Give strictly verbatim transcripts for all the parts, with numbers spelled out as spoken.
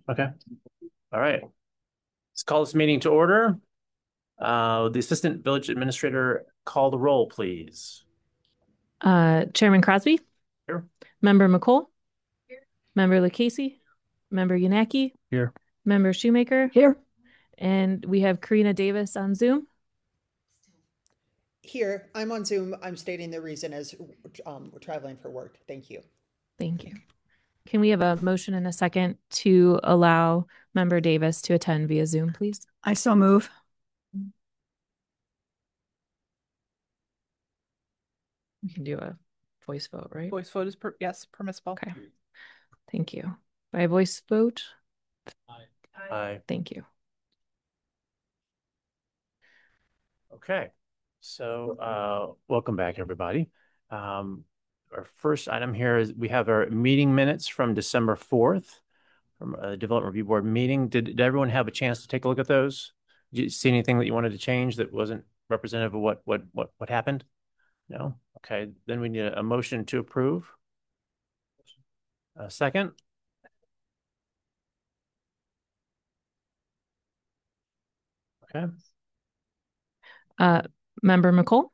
Okay. All right. Let's call this meeting to order. Uh, the Assistant Village Administrator, call the roll, please. Uh, Chairman Crosby, Here. Member McColl, Member LaCasey, Member Yanaki, Here. Member Shoemaker, Here. and we have Karina Davis on Zoom. Here, I'm on Zoom. I'm stating the reason as um, we're traveling for work. Thank you. Thank you. Can we have a motion and a second to allow Member Davis to attend via Zoom, please? I so move. We can do a voice vote, right? Voice vote is, per yes, permissible. Okay. Thank you. By voice vote? Aye. Thank you. Okay. So, uh, welcome back, everybody. Um, our first item here is we have our meeting minutes from December fourth from a Development Review Board meeting. Did, did everyone have a chance to take a look at those? Did you see anything that you wanted to change that wasn't representative of what what what what happened? No? Okay. Then we need a, a motion to approve. A second. Okay. Uh, Member McColl,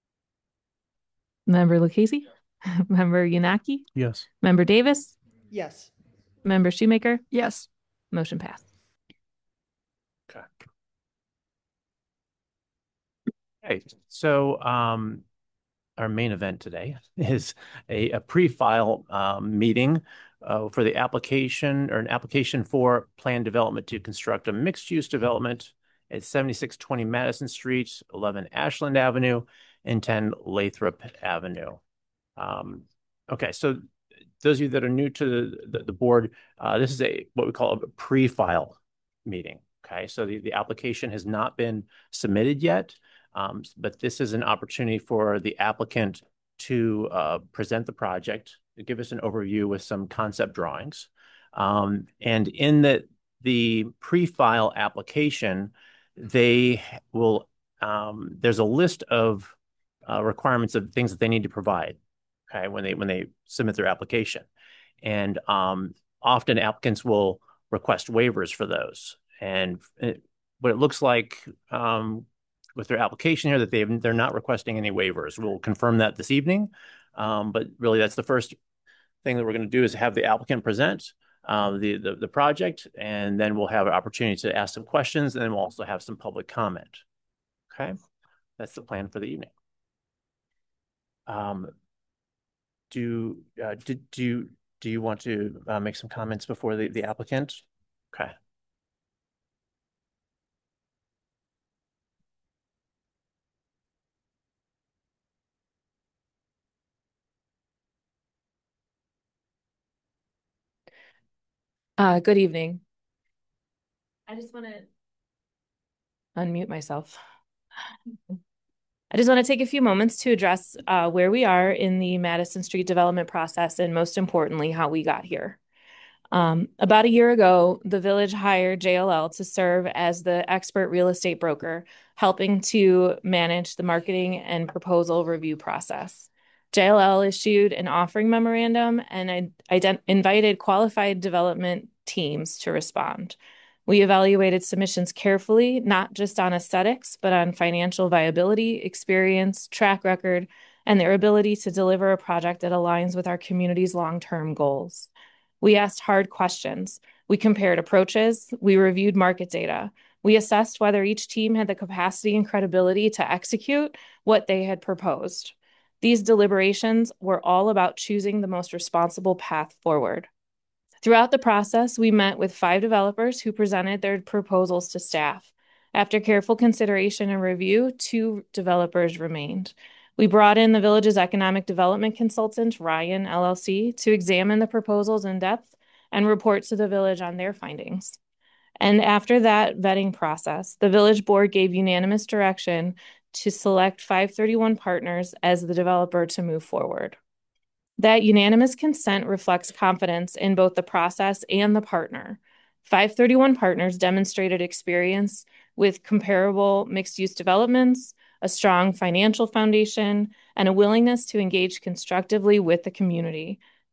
Member LaCasey, Member Yanaki, Yes. Member Davis, Yes. Member Shoemaker, Yes. motion passed. Okay. Okay. So, um, our main event today is a, a pre-file um, meeting uh, for the application or an application for plan development to construct a mixed-use development at seventy-six twenty Madison Street, eleven Ashland Avenue, and ten Lathrop Avenue. Um, okay, so those of you that are new to the, the, the board, uh, this is a what we call a pre-file meeting. Okay, so the, the application has not been submitted yet. Um, but this is an opportunity for the applicant to uh, present the project, to give us an overview with some concept drawings. Um, and in the, the pre-file application, they will, um, there's a list of uh, requirements of things that they need to provide, okay, when they, when they submit their application. And um, often applicants will request waivers for those. And it, what it looks like um, with their application here that they they're not requesting any waivers. We'll confirm that this evening. Um, but really, that's the first thing that we're going to do is have the applicant present uh, the, the the project, and then we'll have an opportunity to ask some questions, and then we'll also have some public comment. Okay, that's the plan for the evening. Um, do uh, did do you do you want to uh, make some comments before the the applicant? Okay. Uh, good evening. I just want to unmute myself. I just want to take a few moments to address uh, where we are in the Madison Street development process and most importantly, how we got here. Um, about a year ago, the village hired J L L to serve as the expert real estate broker, helping to manage the marketing and proposal review process. J L L issued an offering memorandum and ident- invited qualified development teams to respond. We evaluated submissions carefully, not just on aesthetics, but on financial viability, experience, track record, and their ability to deliver a project that aligns with our community's long-term goals. We asked hard questions. We compared approaches. We reviewed market data. We assessed whether each team had the capacity and credibility to execute what they had proposed. These deliberations were all about choosing the most responsible path forward. Throughout the process, we met with five developers who presented their proposals to staff. After careful consideration and review, two developers remained. We brought in the village's economic development consultant, Ryan L L C, to examine the proposals in depth and report to the village on their findings. And after that vetting process, the village board gave unanimous direction to select five thirty-one Partners as the developer to move forward. That unanimous consent reflects confidence in both the process and the partner. five thirty-one Partners demonstrated experience with comparable mixed-use developments, a strong financial foundation, and a willingness to engage constructively with the community.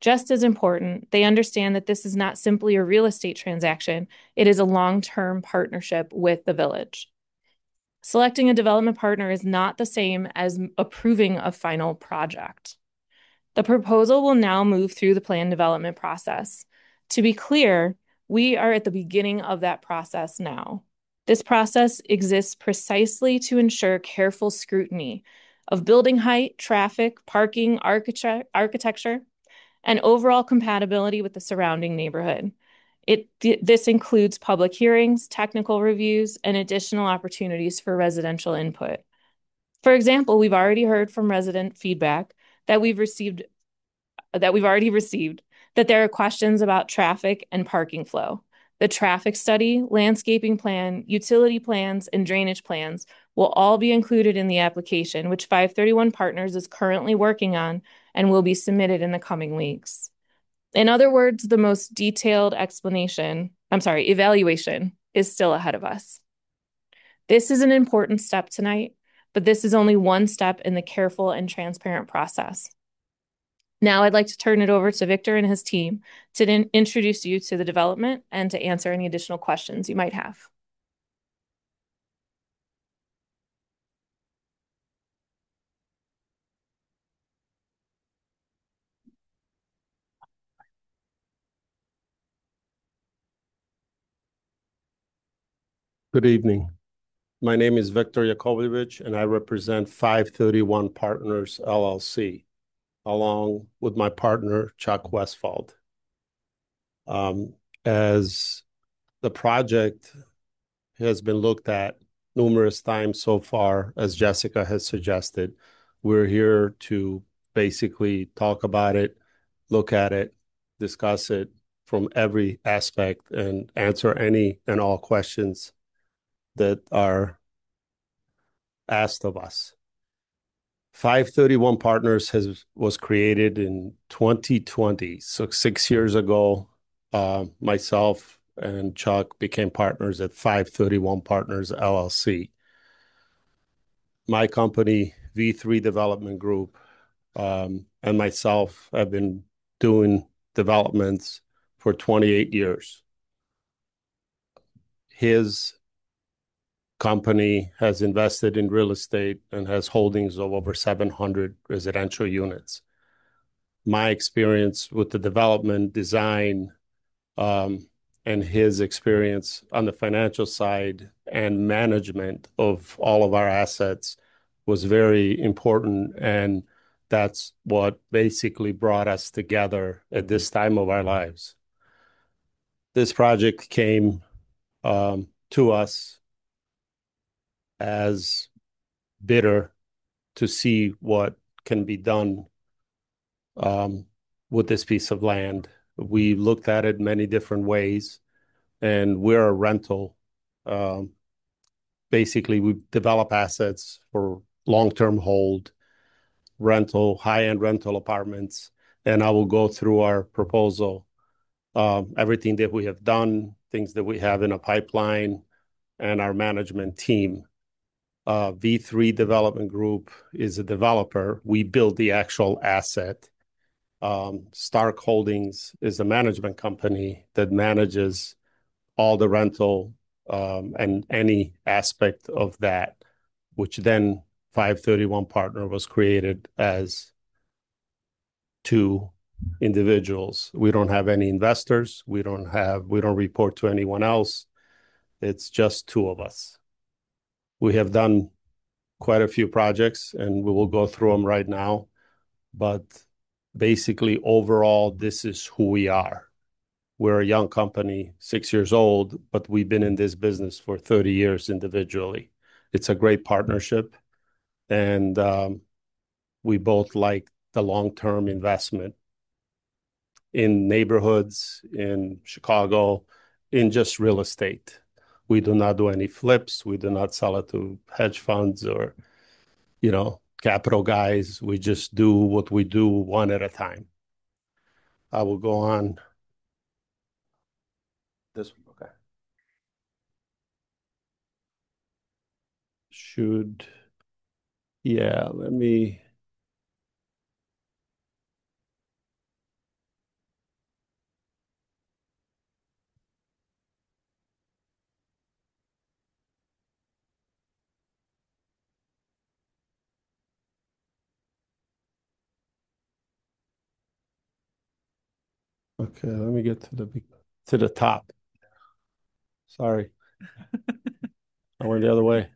Just as important, they understand that this is not simply a real estate transaction, it is a long-term partnership with the village. Selecting a development partner is not the same as approving a final project. The proposal will now move through the plan development process. To be clear, we are at the beginning of that process now. This process exists precisely to ensure careful scrutiny of building height, traffic, parking, architecture, and overall compatibility with the surrounding neighborhood. It, th this includes public hearings, technical reviews, and additional opportunities for residential input. For example, we've already heard from resident feedback that we've received that we've already received that there are questions about traffic and parking flow. The traffic study, landscaping plan, utility plans, and drainage plans will all be included in the application, which five thirty-one Partners is currently working on and will be submitted in the coming weeks. In other words, the most detailed explanation, I'm sorry, evaluation is still ahead of us. This is an important step tonight, but this is only one step in the careful and transparent process. Now I'd like to turn it over to Victor and his team to introduce you to the development and to answer any additional questions you might have. Good evening. My name is Victor Yakovlevich, and I represent five thirty-one Partners, L L C, along with my partner, Chuck Westfald. Um, as the project has been looked at numerous times so far, as Jessica has suggested, we're here to basically talk about it, look at it, discuss it from every aspect, and answer any and all questions that are asked of us. five thirty-one Partners has was created in twenty twenty. So six years ago, uh, myself and Chuck became partners at five thirty-one Partners, L L C. My company, V three Development Group, um, and myself have been doing developments for twenty-eight years. His company has invested in real estate and has holdings of over seven hundred residential units. My experience with the development, design, um, and his experience on the financial side and management of all of our assets was very important. And that's what basically brought us together at this time of our lives. This project came um, to us as bidder to see what can be done um, with this piece of land. We looked at it many different ways, and we're a rental. Um, basically, we develop assets for long-term hold, rental, high-end rental apartments, and I will go through our proposal, um, everything that we have done, things that we have in a pipeline, and our management team. Uh, V three Development Group is a developer. We build the actual asset. Um, Stark Holdings is a management company that manages all the rental um, and any aspect of that, which then five thirty-one Partner was created as two individuals. We don't have any investors. We don't have, we don't report to anyone else. It's just two of us. We have done quite a few projects, and we will go through them right now. But basically, overall, this is who we are. We're a young company, six years old, but we've been in this business for thirty years individually. It's a great partnership, and um, we both like the long-term investment in neighborhoods, in Chicago, in just real estate. We do not do any flips. We do not sell it to hedge funds or, you know, capital guys. We just do what we do one at a time. I will go on. This one, okay. Should, yeah, let me. Okay, let me get to the big, to the top. Sorry. I went the other way.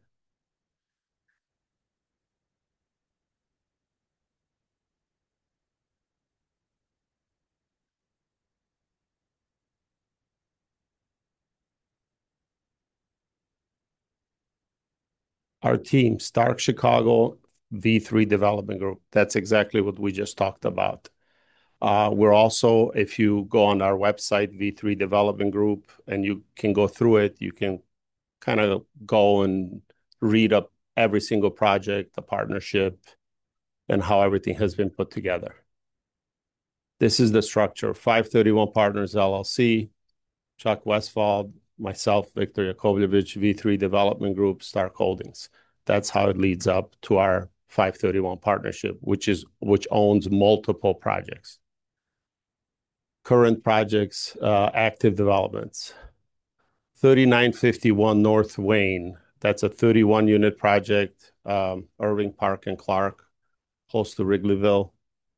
Our team, Stark Chicago V three Development Group. That's exactly what we just talked about. Uh, we're also, if you go on our website, V three Development Group, and you can go through it, you can kind of go and read up every single project, the partnership, and how everything has been put together. This is the structure. five thirty-one Partners, L L C, Chuck Westfall, myself, Victor Yakovlevich, V three Development Group, Stark Holdings. That's how it leads up to our five thirty-one partnership, which is which owns multiple projects. Current projects, uh, active developments. thirty-nine fifty-one North Wayne. That's a thirty-one unit project, um, Irving Park and Clark, close to Wrigleyville.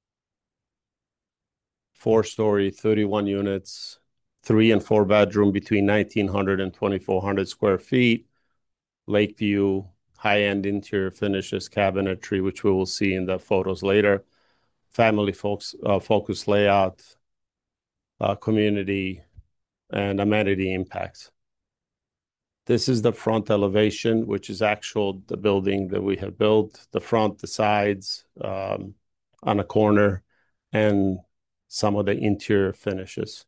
Four story, thirty-one units, three and four bedroom between nineteen hundred and twenty-four hundred square feet. Lakeview, high-end interior finishes, cabinetry, which we will see in the photos later. Family folks, uh, focus layout, uh, community, and amenity impacts. This is the front elevation, which is actual the building that we have built, the front, the sides, um, on a corner, and some of the interior finishes.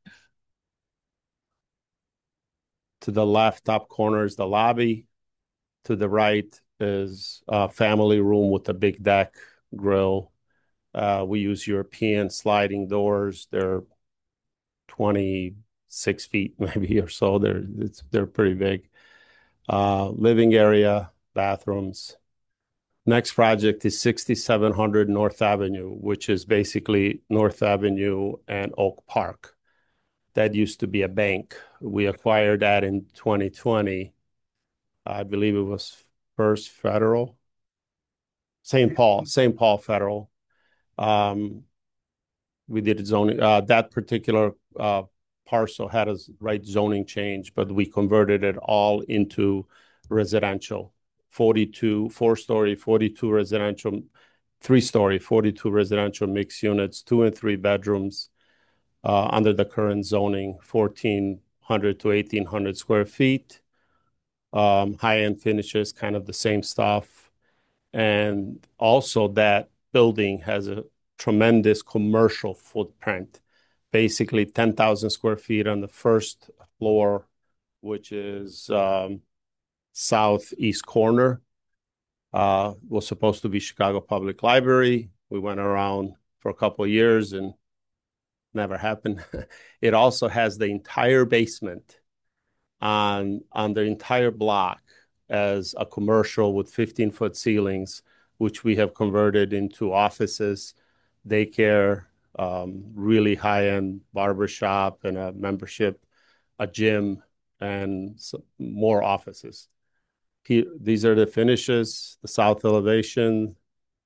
To the left top corner is the lobby. To the right is a family room with a big deck, grill. Uh, we use European sliding doors. They're twenty-six feet maybe or so. They're it's, they're pretty big. Uh, living area, bathrooms. Next project is sixty-seven hundred North Avenue, which is basically North Avenue and Oak Park. That used to be a bank. We acquired that in twenty twenty. I believe it was First Federal. Saint Paul, Saint Paul Federal. Um, we did zoning. Uh, that particular uh, parcel had a right zoning change, but we converted it all into residential. forty-two, four-story, forty-two residential, three-story, forty-two residential mixed units, two and three bedrooms uh, under the current zoning, fourteen hundred to eighteen hundred square feet. Um, high-end finishes, kind of the same stuff. And also that building has a tremendous commercial footprint, basically ten thousand square feet on the first floor, which is um, southeast corner. Uh, was supposed to be Chicago Public Library. We went around for a couple of years and never happened. It also has the entire basement on on the entire block as a commercial with fifteen foot ceilings, which we have converted into offices, daycare, um, really high end barbershop and a membership, a gym, and some more offices. He, these are the finishes, the south elevation,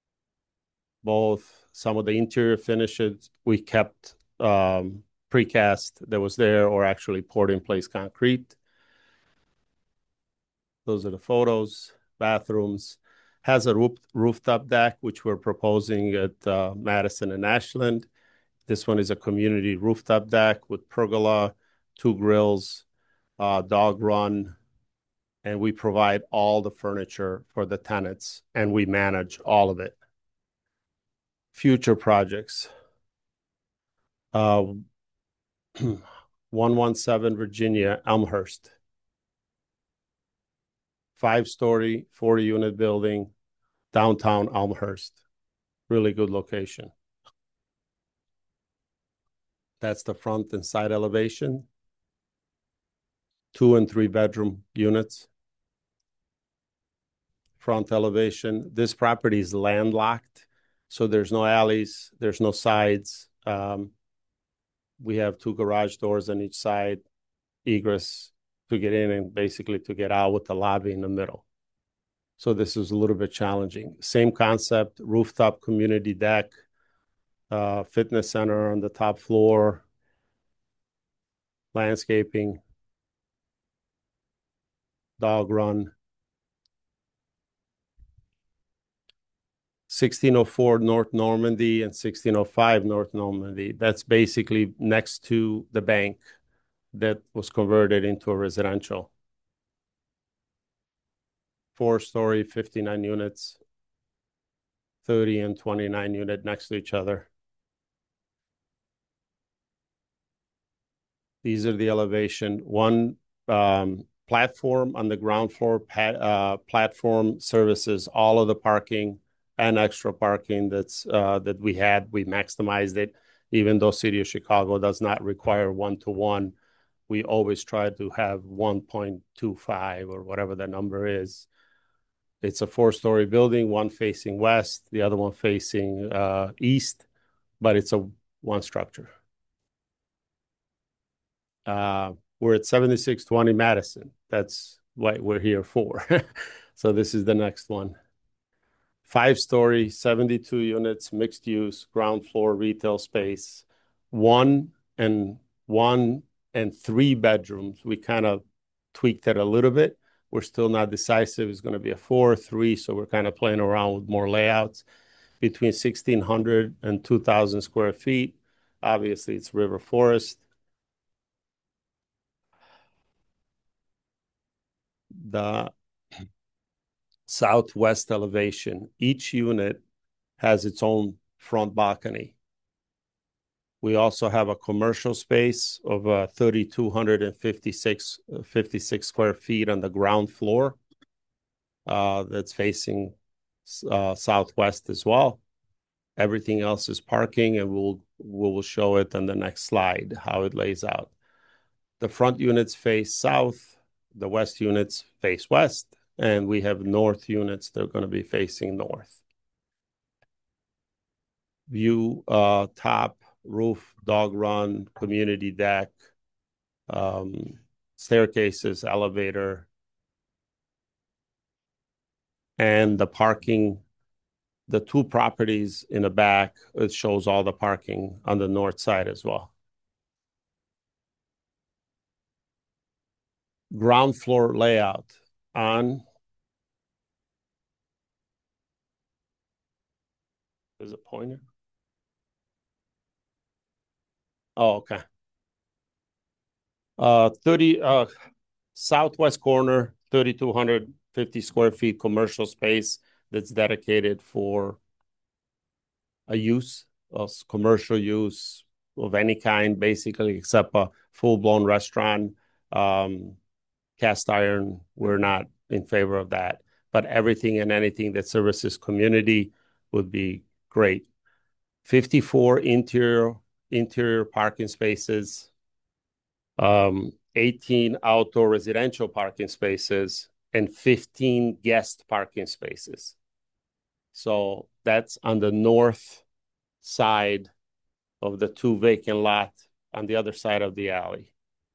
both some of the interior finishes we kept um, precast that was there or actually poured in place concrete. Those are the photos, bathrooms. Has a roof, rooftop deck, which we're proposing at uh, Madison and Ashland. This one is a community rooftop deck with pergola, two grills, uh, dog run, and we provide all the furniture for the tenants, and we manage all of it. Future projects. Uh, one seventeen Virginia, Elmhurst. Five-story, forty-unit building, downtown Elmhurst. Really good location. That's the front and side elevation. Two and three bedroom units. Front elevation. This property is landlocked, so there's no alleys, there's no sides. Um, we have two garage doors on each side, egress to get in and basically to get out with the lobby in the middle. So this is a little bit challenging. Same concept, rooftop community deck, uh, fitness center on the top floor, landscaping, dog run. sixteen oh four North Normandy and sixteen oh five North Normandy. That's basically next to the bank that was converted into a residential. Four-story, fifty-nine units, thirty and twenty-nine unit next to each other. These are the elevation. One um, platform on the ground floor, pat, uh, platform services all of the parking and extra parking that's uh, that we had. We maximized it, even though City of Chicago does not require one-to-one. We always try to have one point two five or whatever the number is. It's a four-story building, one facing west, the other one facing uh, east, but it's a one structure. Uh, we're at seventy-six twenty Madison. That's what we're here for. So this is the next one. Five-story, seventy-two units, mixed use, ground floor retail space, one and one and three bedrooms. We kind of tweaked it a little bit. We're still not decisive. It's going to be a four, three, so we're kind of playing around with more layouts. Between sixteen hundred and two thousand square feet. Obviously, it's River Forest. The southwest elevation, each unit has its own front balcony. We also have a commercial space of uh, three thousand two hundred fifty-six, fifty-six square feet on the ground floor uh, that's facing uh, southwest as well. Everything else is parking, and we'll we'll show it on the next slide how it lays out. The front units face south, the west units face west, and we have north units that are going to be facing north. View, uh, top, roof, dog run, community deck, um, staircases, elevator, and the parking. The two properties in the back, it shows all the parking on the north side as well. Ground floor layout on. There's a pointer. Oh, okay. Uh, thirty uh, southwest corner, three thousand two hundred fifty square feet commercial space that's dedicated for a use of commercial use of any kind, basically, except a full-blown restaurant. Um, cast iron, we're not in favor of that. But everything and anything that services community would be great. fifty-four interior interior parking spaces, um, eighteen outdoor residential parking spaces, and fifteen guest parking spaces. So that's on the north side of the two vacant lot on the other side of the alley.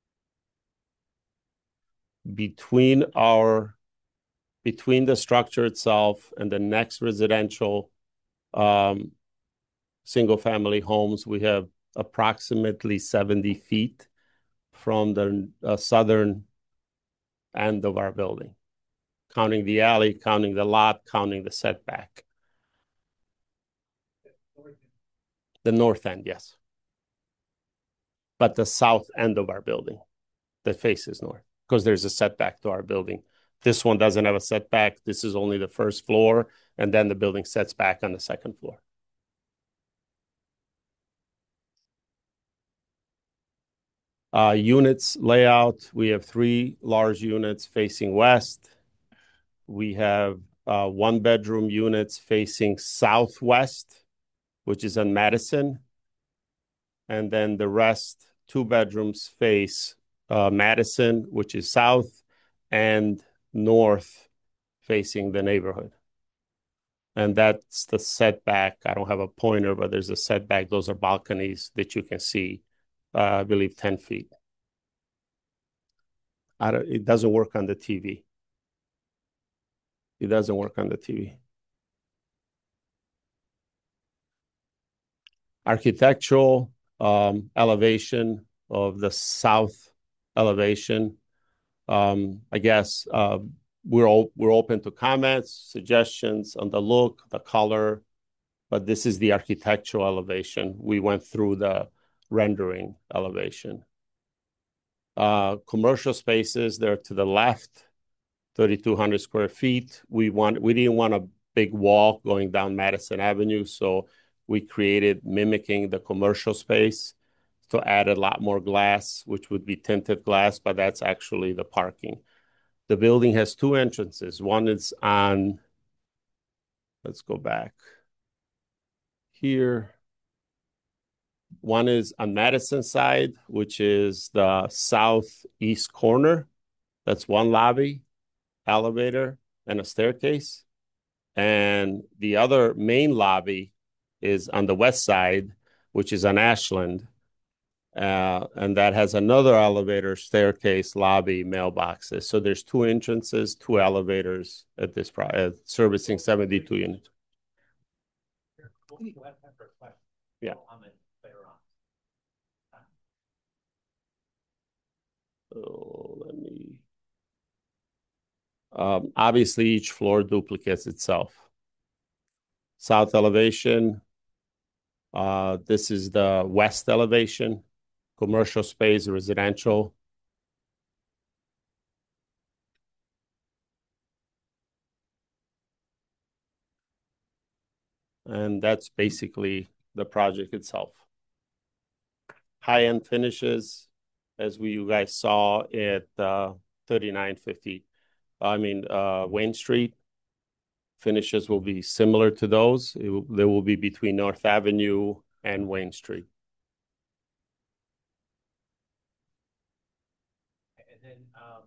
Between our between the structure itself and the next residential um, single-family homes, we have approximately seventy feet from the uh, southern end of our building, counting the alley, counting the lot, counting the setback. The north end, yes. But the south end of our building that faces north, because there's a setback to our building. This one doesn't have a setback. This is only the first floor, and then the building sets back on the second floor. Uh, units layout, we have three large units facing west. We have uh, one bedroom units facing southwest, which is on Madison. And then the rest, two bedrooms face uh, Madison, which is south, and north facing the neighborhood. And that's the setback. I don't have a pointer, but there's a setback. Those are balconies that you can see, uh, I believe, ten feet. I don't, it doesn't work on the T V. It doesn't work on the T V. Architectural um, elevation of the south elevation. Um, I guess uh, we're all, we're open to comments, suggestions on the look, the color, but this is the architectural elevation. We went through the rendering elevation. Uh, commercial spaces, they're to the left, thirty-two hundred square feet. We want we didn't want a big wall going down Madison Avenue, so we created mimicking the commercial space to add a lot more glass, which would be tinted glass, but that's actually the parking. The building has two entrances. One is on, let's go back here. One is on Madison side, which is the southeast corner. That's one lobby, elevator, and a staircase. And the other main lobby is on the west side, which is on Ashland. Uh, and that has another elevator, staircase, lobby, mailboxes. So there's two entrances, two elevators at this pro- uh, servicing seventy-two units. Yeah. So let me. Um, obviously, each floor duplicates itself. South elevation. Uh, this is the west elevation, commercial space, residential. And that's basically the project itself. High-end finishes, as we you guys saw at uh, thirty-nine fifty, I mean, uh, Wayne Street. Finishes will be similar to those. It will, they will be between North Avenue and Wayne Street. And then, um,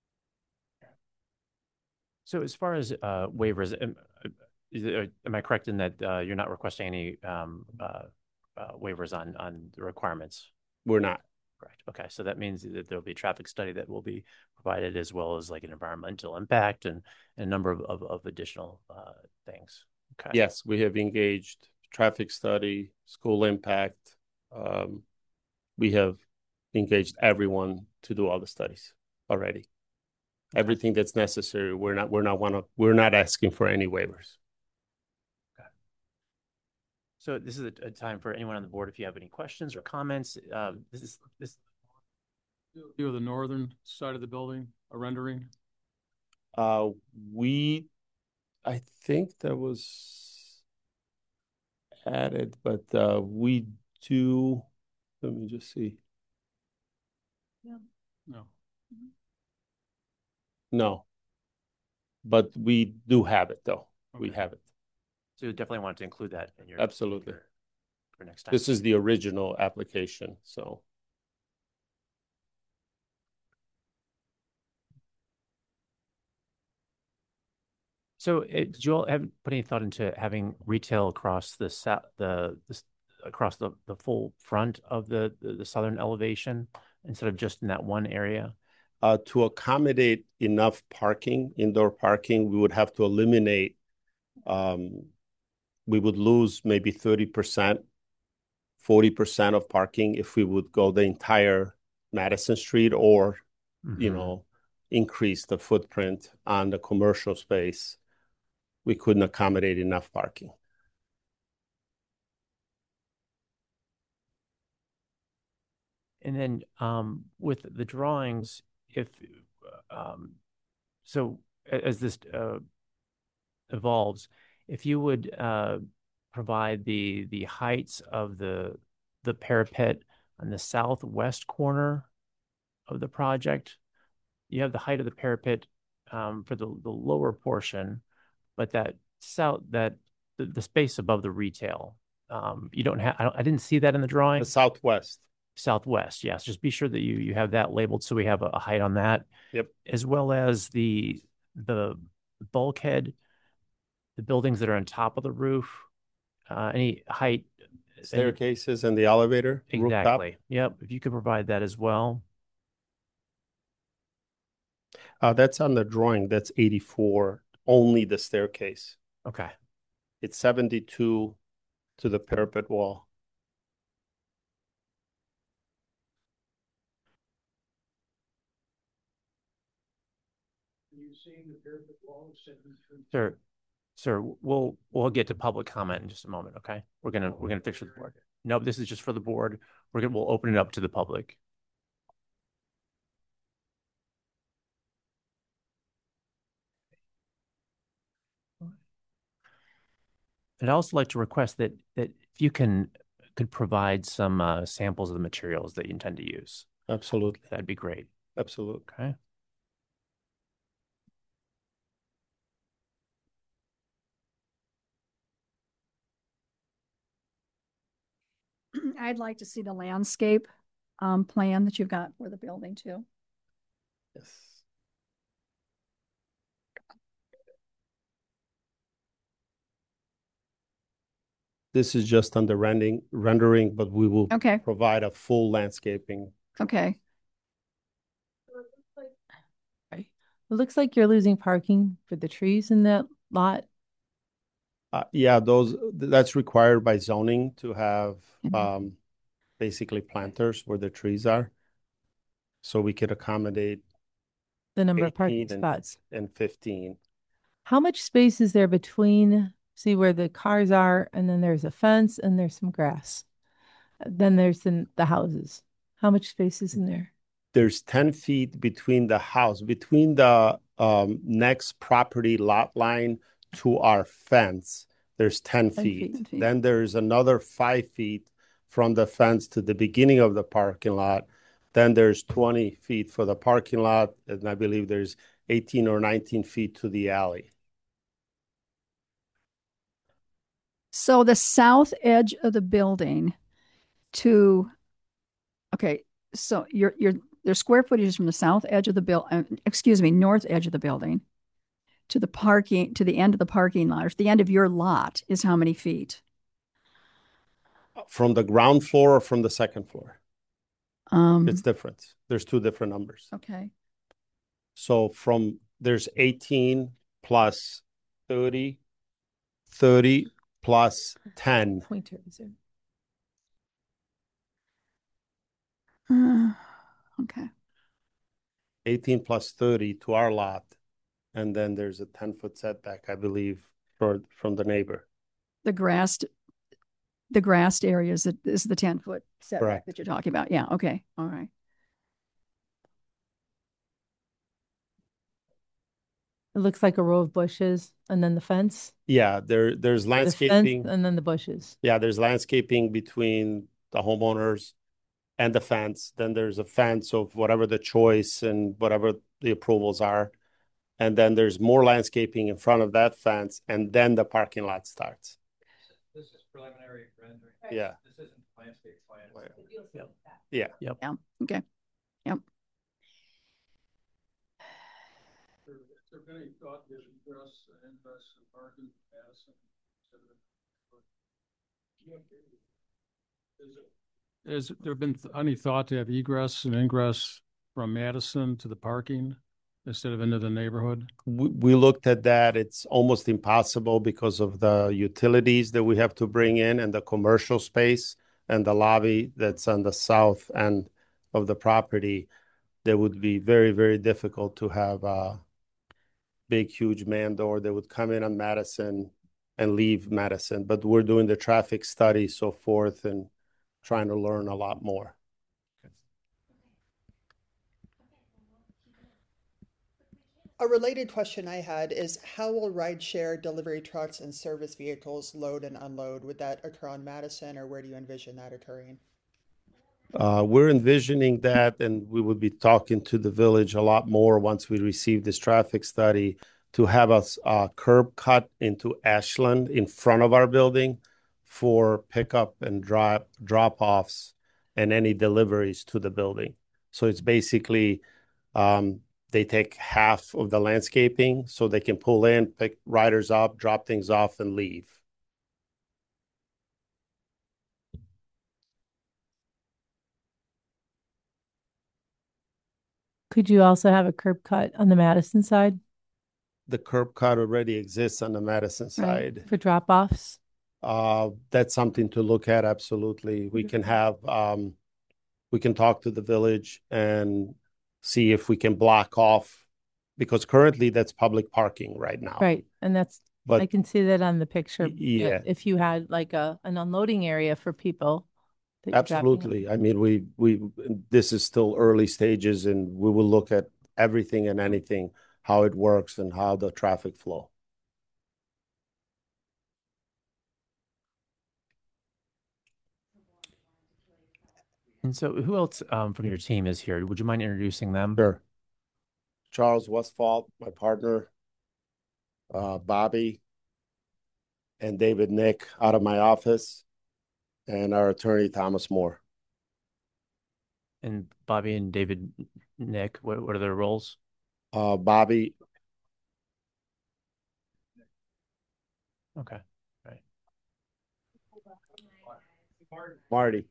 so as far as uh, waivers, am, is it, am I correct in that uh, you're not requesting any um, uh, uh, waivers on on the requirements? We're not. Correct. Okay, so that means that there'll be a traffic study that will be provided, as well as like an environmental impact and, and a number of, of, of additional uh, things. Okay. Yes, we have engaged traffic study, school impact. Um, we have engaged everyone to do all the studies already. Okay. Everything that's necessary. We're not. We're not one of. We're not asking for any waivers. Okay. So this is a, a time for anyone on the board if you have any questions or comments. Um, this is this. View of the northern side of the building, a rendering. Uh, we, I think that was added, but uh, we do. Let me just see. Yeah. No. No. But we do have it, though. Okay. We have it. So you definitely want to include that in your absolutely for, for next time. This is the original application, so. So, it, did you all have put any thought into having retail across the the, the across the, the full front of the, the the southern elevation instead of just in that one area? Uh, to accommodate enough parking, indoor parking, we would have to eliminate. Um, we would lose maybe thirty percent, forty percent of parking if we would go the entire Madison Street, or mm-hmm. you know, increase the footprint on the commercial space. We couldn't accommodate enough parking. And then um, with the drawings, if um, so, as this uh, evolves, if you would uh, provide the the heights of the the parapet on the southwest corner of the project, you have the height of the parapet um, for the the lower portion. But that south, that the, the space above the retail, um, you don't have. I, don't, I didn't see that in the drawing. The southwest. Southwest, yes. Just be sure that you you have that labeled so we have a, a height on that. Yep. As well as the the bulkhead, the buildings that are on top of the roof, uh, any height. Staircases and the elevator. Exactly. Rooftop. Yep. If you could provide that as well. Uh, that's on the drawing. That's eighty-four. Only the staircase. Okay. It's seventy-two to the parapet wall. you seeing the parapet wall seven feet? Sir, sir, we'll we'll get to public comment in just a moment, okay? We're gonna we're gonna fix with the board. No, this is just for the board. We're gonna we'll open it up to the public. I'd also like to request that that if you can could provide some uh, samples of the materials that you intend to use. Absolutely. That'd be great. Absolutely. Okay. I'd like to see the landscape um, plan that you've got for the building too. Yes. This is just under rendering, rendering, but we will Okay, provide a full landscaping. okay. It looks like you're losing parking for the trees in that lot. Uh, yeah, those that's required by zoning to have Mhm. um, basically planters where the trees are. So we could accommodate The number of parking eighteen and- spots. and fifteen. How much space is there between, see where the cars are, and then there's a fence and there's some grass? Then there's the, the houses. How much space is in there? There's ten feet between the house, between the um, next property lot line to our fence. There's ten ten feet. feet, feet. Then there's another five feet from the fence to the beginning of the parking lot. Then there's twenty feet for the parking lot, and I believe there's eighteen or nineteen feet to the alley. So the south edge of the building to, okay, so your your their square footage is from the south edge of the bill, uh, excuse me, north edge of the building to the parking, to the end of the parking lot, or to the end of your lot is how many feet? From the ground floor or from the second floor? Um, It's different. There's two different numbers. okay. So from there's eighteen plus thirty, thirty plus ten. Pointer is there? Uh, okay. eighteen plus thirty to our lot. And then there's a ten foot setback, I believe, for from the neighbor. The grassed, the grassed area is the, is the ten foot setback Correct. that you're talking about. Yeah. Okay. All right. It looks like a row of bushes and then the fence. Yeah, there there's The fence landscaping. and then the bushes. Yeah, there's landscaping between the homeowners and the fence. Then there's a fence of whatever the choice and whatever the approvals are. And then there's more landscaping in front of that fence, and then the parking lot starts. This is preliminary rendering. Yeah. This isn't landscape plan. Yep. Yeah. Yep. Yeah. Okay. Yep. Has there been any thought to address and invest in parking Madison? Has there been any thought to have egress and ingress from Madison to the parking instead of into the neighborhood? We, we looked at that. It's almost impossible because of the utilities that we have to bring in and the commercial space and the lobby that's on the south end of the property. That would be very, very difficult to have a big, huge man door that would come in on Madison and leave Madison. But we're doing the traffic study, so forth, and trying to learn a lot more. A related question I had is how will rideshare delivery trucks and service vehicles load and unload? Would that occur on Madison, or where do you envision that occurring? Uh, we're envisioning that, and we would be talking to the village a lot more once we receive this traffic study to have us uh, curb cut into Ashland in front of our building for pickup and drop drop offs and any deliveries to the building. So it's basically um, they take half of the landscaping so they can pull in, pick riders up, drop things off, and leave. Could you also have a curb cut on the Madison side The curb cut already exists on the Madison side. for drop offs? Uh, that's something to look at. Absolutely. We can have, um, we can talk to the village and see if we can block off because currently that's public parking right now. Right, and that's, I But can see that on the picture. Y- yeah. that If you had like a, an unloading area for people. that you're dropping off. absolutely. I mean, we, we, this is still early stages and we will look at everything and anything, how it works and how the traffic flow. And so who else um, from your team is here? Would you mind introducing them? Sure. Charles Westfall, my partner, uh, Bobby and David Nick out of my office, and our attorney, Thomas Moore. And Bobby and David Nick, what, what are their roles? Uh, Bobby, Okay. Right. Marty.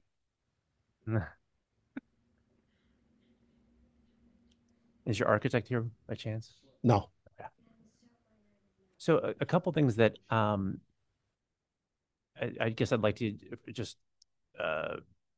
Is your architect here by chance? No. So a, a couple things that um, I, I guess I'd like to just uh,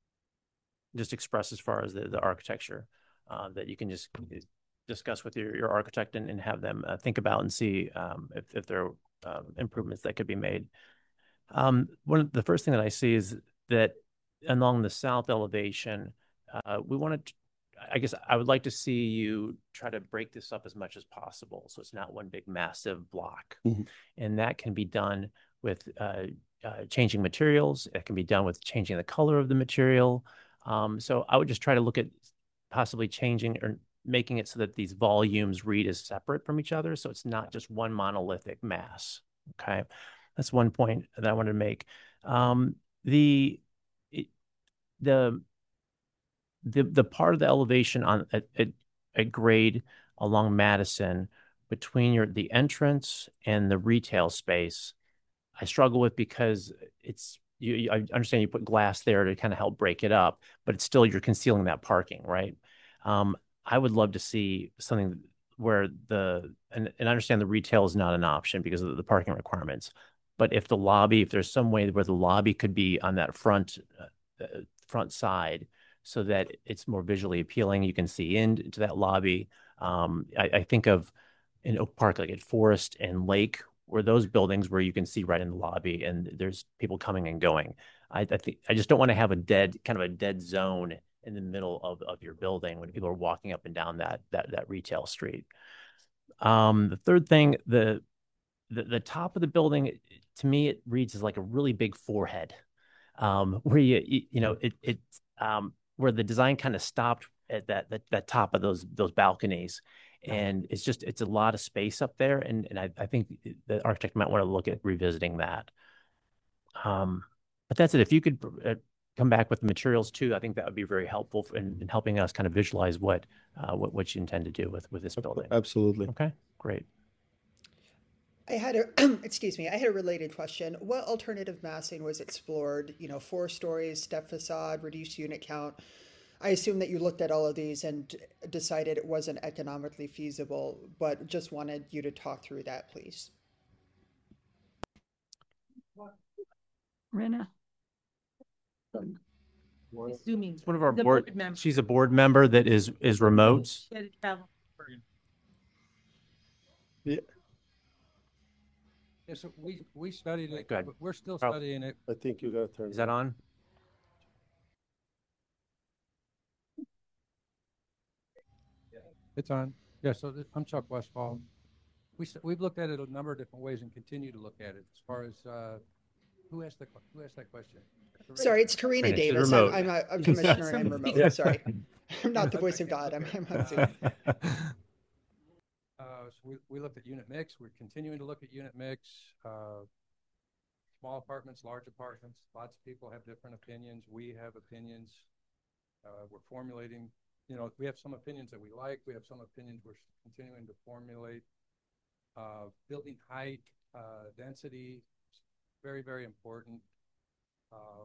just express as far as the, the architecture uh, that you can just discuss with your, your architect and, and have them uh, think about and see um, if, if there are uh, improvements that could be made. Um, one of the first thing that I see is that along the south elevation, uh, we want to, I guess I would like to see you try to break this up as much as possible. So it's not one big massive block. Mhm. And that can be done with uh, uh, changing materials. It can be done with changing the color of the material. Um, so I would just try to look at possibly changing or making it so that these volumes read as separate from each other. So it's not just one monolithic mass. Okay. That's one point that I wanted to make. Um, the, it, the, the, the part of the elevation on at, at, at grade along Madison between your, the entrance and the retail space, I struggle with because it's, you, you, I understand you put glass there to kind of help break it up, but it's still, you're concealing that parking, right? Um, I would love to see something where the, and, and I understand the retail is not an option because of the, the parking requirements, but if the lobby, if there's some way where the lobby could be on that front, uh, front side so that it's more visually appealing, you can see into that lobby. Um, I, I think of in Oak Park, like at Forest and Lake, where those buildings where you can see right in the lobby and there's people coming and going. I, I think I just don't want to have a dead kind of a dead zone in the middle of, of your building when people are walking up and down that that that retail street. Um, the third thing, the, the the top of the building, to me, it reads as like a really big forehead, um, where you you, you know it it um, where the design kind of stopped at that, that that top of those those balconies. And it's just, it's a lot of space up there. And, and I, I think the architect might want to look at revisiting that. Um, but that's it. If you could uh, come back with the materials too, I think that would be very helpful in, in helping us kind of visualize what, uh, what, what you intend to do with, with this building. Absolutely. Okay, great. I had a, excuse me, I had a related question. What alternative massing was explored? You know, four stories, step facade, reduced unit count. I assume that you looked at all of these and decided it wasn't economically feasible, but just wanted you to talk through that, please. Rena. Zooming. It's one of our The board, board member. she's a board member that is, is remote. She had to travel. Yeah, Yeah, so we, we studied it, Go ahead. but we're still Carl. studying it. I think you gotta turn. Is that on? It's on. Yeah, so th- I'm Chuck Westfall. We, s- we've looked at it a number of different ways and continue to look at it as far as, uh, who asked the, que- who asked that question? Sorry, it's Karina Karina, she's Davis. I'm, remote. I'm a, a commissioner and I'm remote. Yeah. Sorry. I'm not the voice of God. I'm, I'm on Zoom. Uh, so we, we looked at unit mix. We're continuing to look at unit mix. Uh, small apartments, large apartments. Lots of people have different opinions. We have opinions. Uh, we're formulating, you know, we have some opinions that we like. We have some opinions we're continuing to formulate. Uh, building height, uh, density, very, very important. Uh,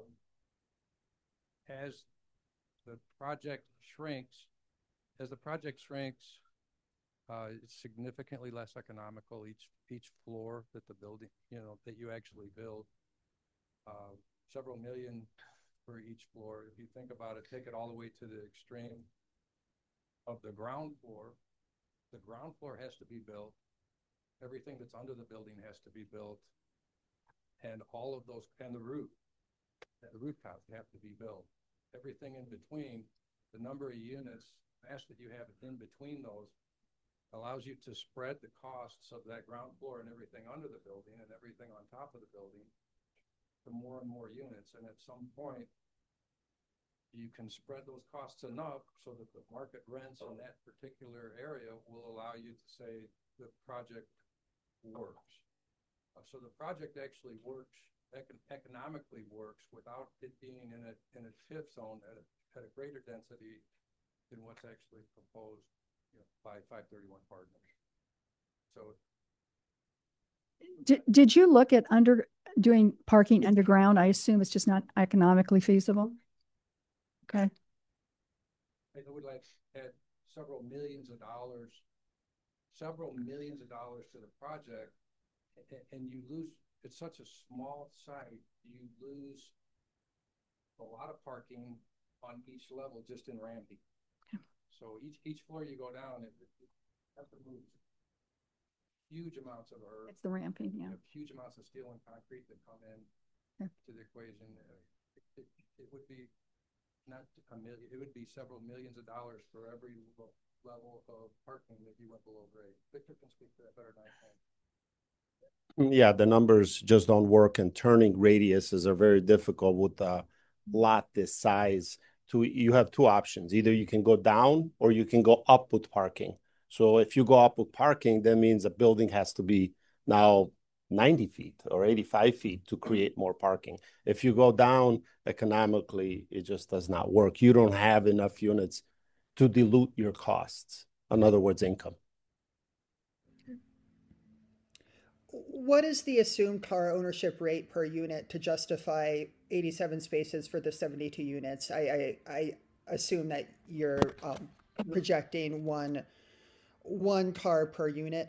as the project shrinks, as the project shrinks, uh, it's significantly less economical each each floor that the building, you know, that you actually build. Uh, several million for each floor. If you think about it, take it all the way to the extreme of the ground floor. the ground floor has to be built, everything that's under the building has to be built, and all of those, and the roof, the rooftops have to be built. Everything in between, the number of units, mass that you have in between those, allows you to spread the costs of that ground floor and everything under the building and everything on top of the building to more and more units. And at some point, you can spread those costs enough so that the market rents in that particular area will allow you to say the project works. Uh, so the project actually works, econ economically works without it being in a, in a T I F zone at a, at a greater density than what's actually proposed, you know, by five thirty-one Partners. So Did, did you look at under doing parking underground? I assume it's just not economically feasible. Okay. it would like add several millions of dollars, several millions of dollars to the project, and, and you lose, it's such a small site, you lose a lot of parking on each level just in ramping. Okay. So each each floor you go down, it, it, it have to move huge amounts of earth. It's the ramping, yeah. You have huge amounts of steel and concrete that come in yeah. to the equation. It, it, it would be not a million, it would be several millions of dollars for every level of parking that you went below grade. Victor can speak to that better than I can. Yeah, the numbers just don't work, and turning radiuses are very difficult with a lot this size. To you have two options: either you can go down or you can go up with parking. So if you go up with parking, that means a building has to be now ninety feet or eighty-five feet to create more parking. If you go down economically, it just does not work. You don't have enough units to dilute your costs. In other words, income. What is the assumed car ownership rate per unit to justify eighty-seven spaces for the seventy-two units? I, I, I assume that you're um, projecting one, one car per unit.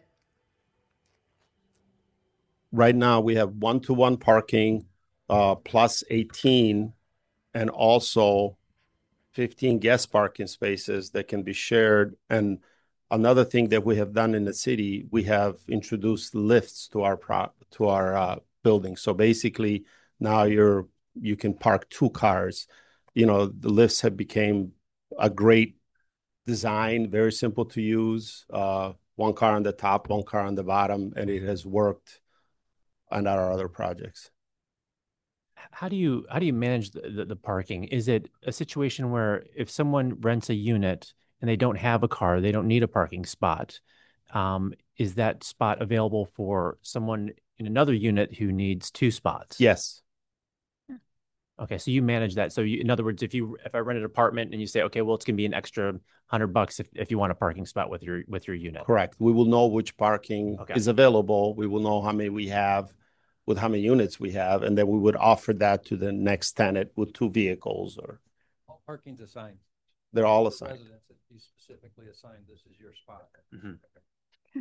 Right now, we have one-to-one parking uh, plus eighteen, and also fifteen guest parking spaces that can be shared. And another thing that we have done in the city, we have introduced lifts to our pro to our uh, building. So basically, now you're you can park two cars. You know, the lifts have become a great design, very simple to use. Uh, one car on the top, one car on the bottom, and it has worked on our other projects. How do you how do you manage the, the, the parking? Is it a situation where if someone rents a unit and they don't have a car, they don't need a parking spot, um, is that spot available for someone in another unit who needs two spots? Yes. Okay, so you manage that. So you, in other words, if you if I rent an apartment and you say, okay, well, it's gonna be an extra hundred bucks if, if you want a parking spot with your with your unit. Correct. We will know which parking okay. is available. We will know how many we have, with how many units we have, and then we would offer that to the next tenant with two vehicles. Or all parking's assigned. They're all assigned. Residents that you specifically assigned, this is your spot. Mm-hmm. Okay.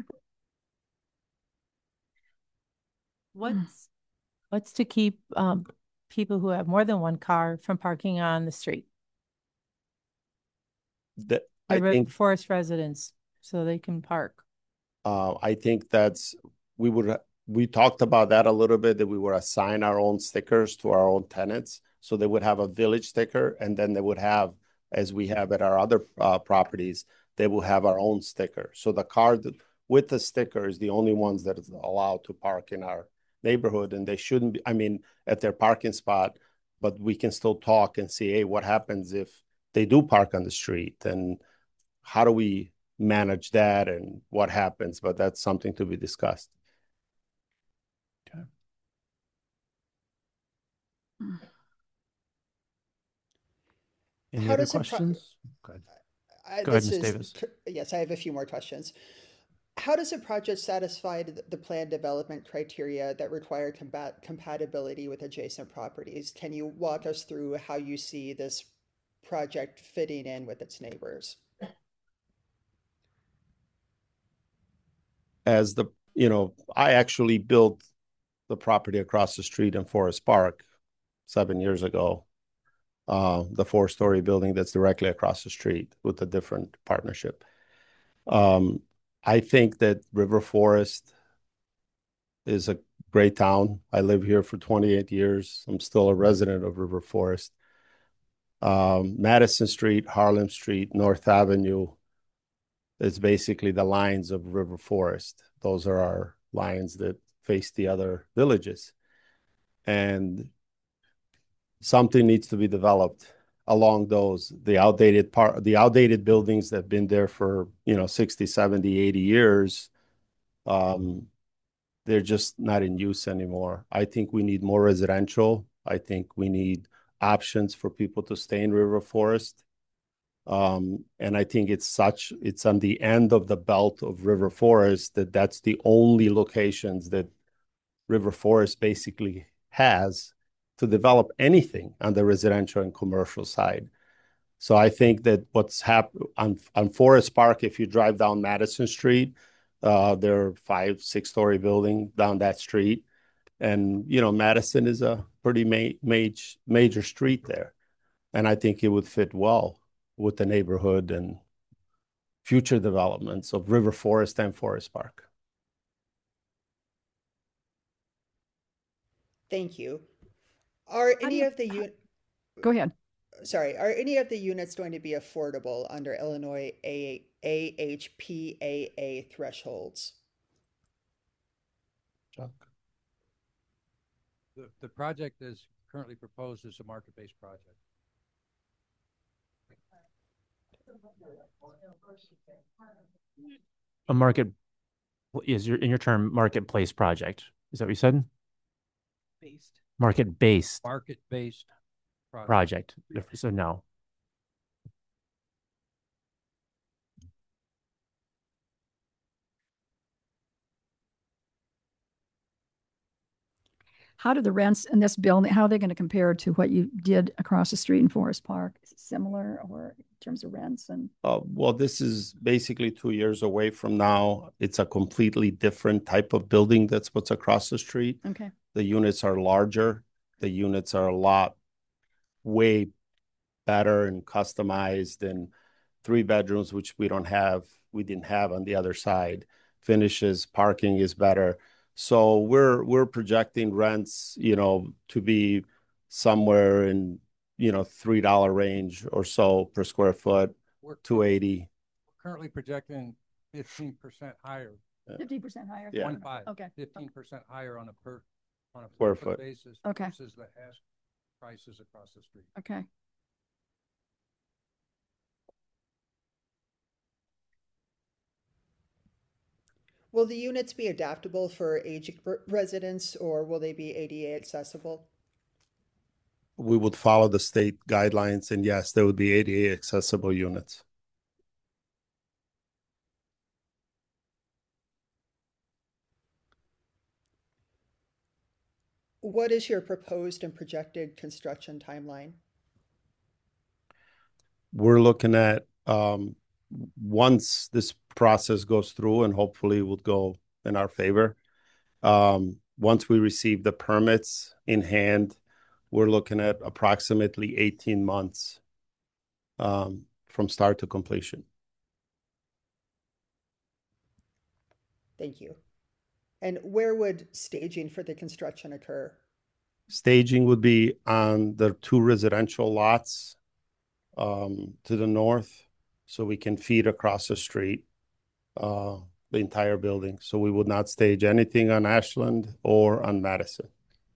What's what's to keep um, people who have more than one car from parking on the street? That I think forest residents, so they can park. Uh, I think that's we would we talked about that a little bit, that we would assign our own stickers to our own tenants, so they would have a village sticker, and then they would have, as we have at our other uh, properties, they will have our own sticker. So the car that, with the sticker is the only ones that is allowed to park in our neighborhood, and they shouldn't be, I mean, at their parking spot, but we can still talk and see, hey, what happens if they do park on the street, and how do we manage that, and what happens? But that's something to be discussed. Okay. Any How other does it pro- questions? Go ahead. I, Go ahead, this Miz is- Davis. Yes, I have a few more questions. How does a project satisfy the the plan development criteria that require combat compatibility with adjacent properties? Can you walk us through how you see this project fitting in with its neighbors? As the, you know, I actually built the property across the street in Forest Park seven years ago. Uh, the four-story building that's directly across the street with a different partnership. Um, I think that River Forest is a great town. I live here for twenty-eight years. I'm still a resident of River Forest. Um, Madison Street, Harlem Street, North Avenue is basically the lines of River Forest. Those are our lines that face the other villages. And something needs to be developed along those. The outdated part, the outdated buildings that have been there for, you know, sixty, seventy, eighty years, um, they're just not in use anymore. I think we need more residential. I think we need options for people to stay in River Forest. Um, and I think it's such, it's on the end of the belt of River Forest that that's the only locations that River Forest basically has to develop anything on the residential and commercial side. So I think that what's happened on, on Forest Park, if you drive down Madison Street, uh, there are five, six-story building down that street. And, you know, Madison is a pretty ma- major, major street there. And I think it would fit well with the neighborhood and future developments of River Forest and Forest Park. Thank you. Are do any you- of the un- Go ahead. sorry, are any of the units going to be affordable under Illinois A- AHPAA thresholds? Chuck? The, the project is currently proposed as a market-based project. A market is your in your term marketplace project. Is that what you said? Based. Market-based Market-based project. project. So no. How do the rents in this building, how are they going to compare to what you did across the street in Forest Park? Is it similar or in terms of rents and? Uh, well, this is basically two years away from now. It's a completely different type of building. That's what's across the street. Okay. The units are larger. The units are a lot way better and customized, and three bedrooms, which we don't have, we didn't have on the other side. Finishes, parking is better. So we're we're projecting rents, you know, to be somewhere in, you know, three dollar range or so per square foot, We're two eighty. currently projecting fifteen percent higher, Fifty percent higher? Yeah. one five, Okay. fifteen percent higher on a per, on a Square per foot foot. basis Okay. versus the ask prices across the street. Okay. Will the units be adaptable for aging r- residents, or will they be A D A accessible? We would follow the state guidelines, and yes, there would be A D A accessible units. What is your proposed and projected construction timeline? We're looking at um, once this process goes through, and hopefully would go in our favor. Um, once we receive the permits in hand, we're looking at approximately eighteen months um, from start to completion. Thank you. And where would staging for the construction occur? Staging would be on the two residential lots um, to the north, so we can feed across the street uh, the entire building. So we would not stage anything on Ashland or on Madison.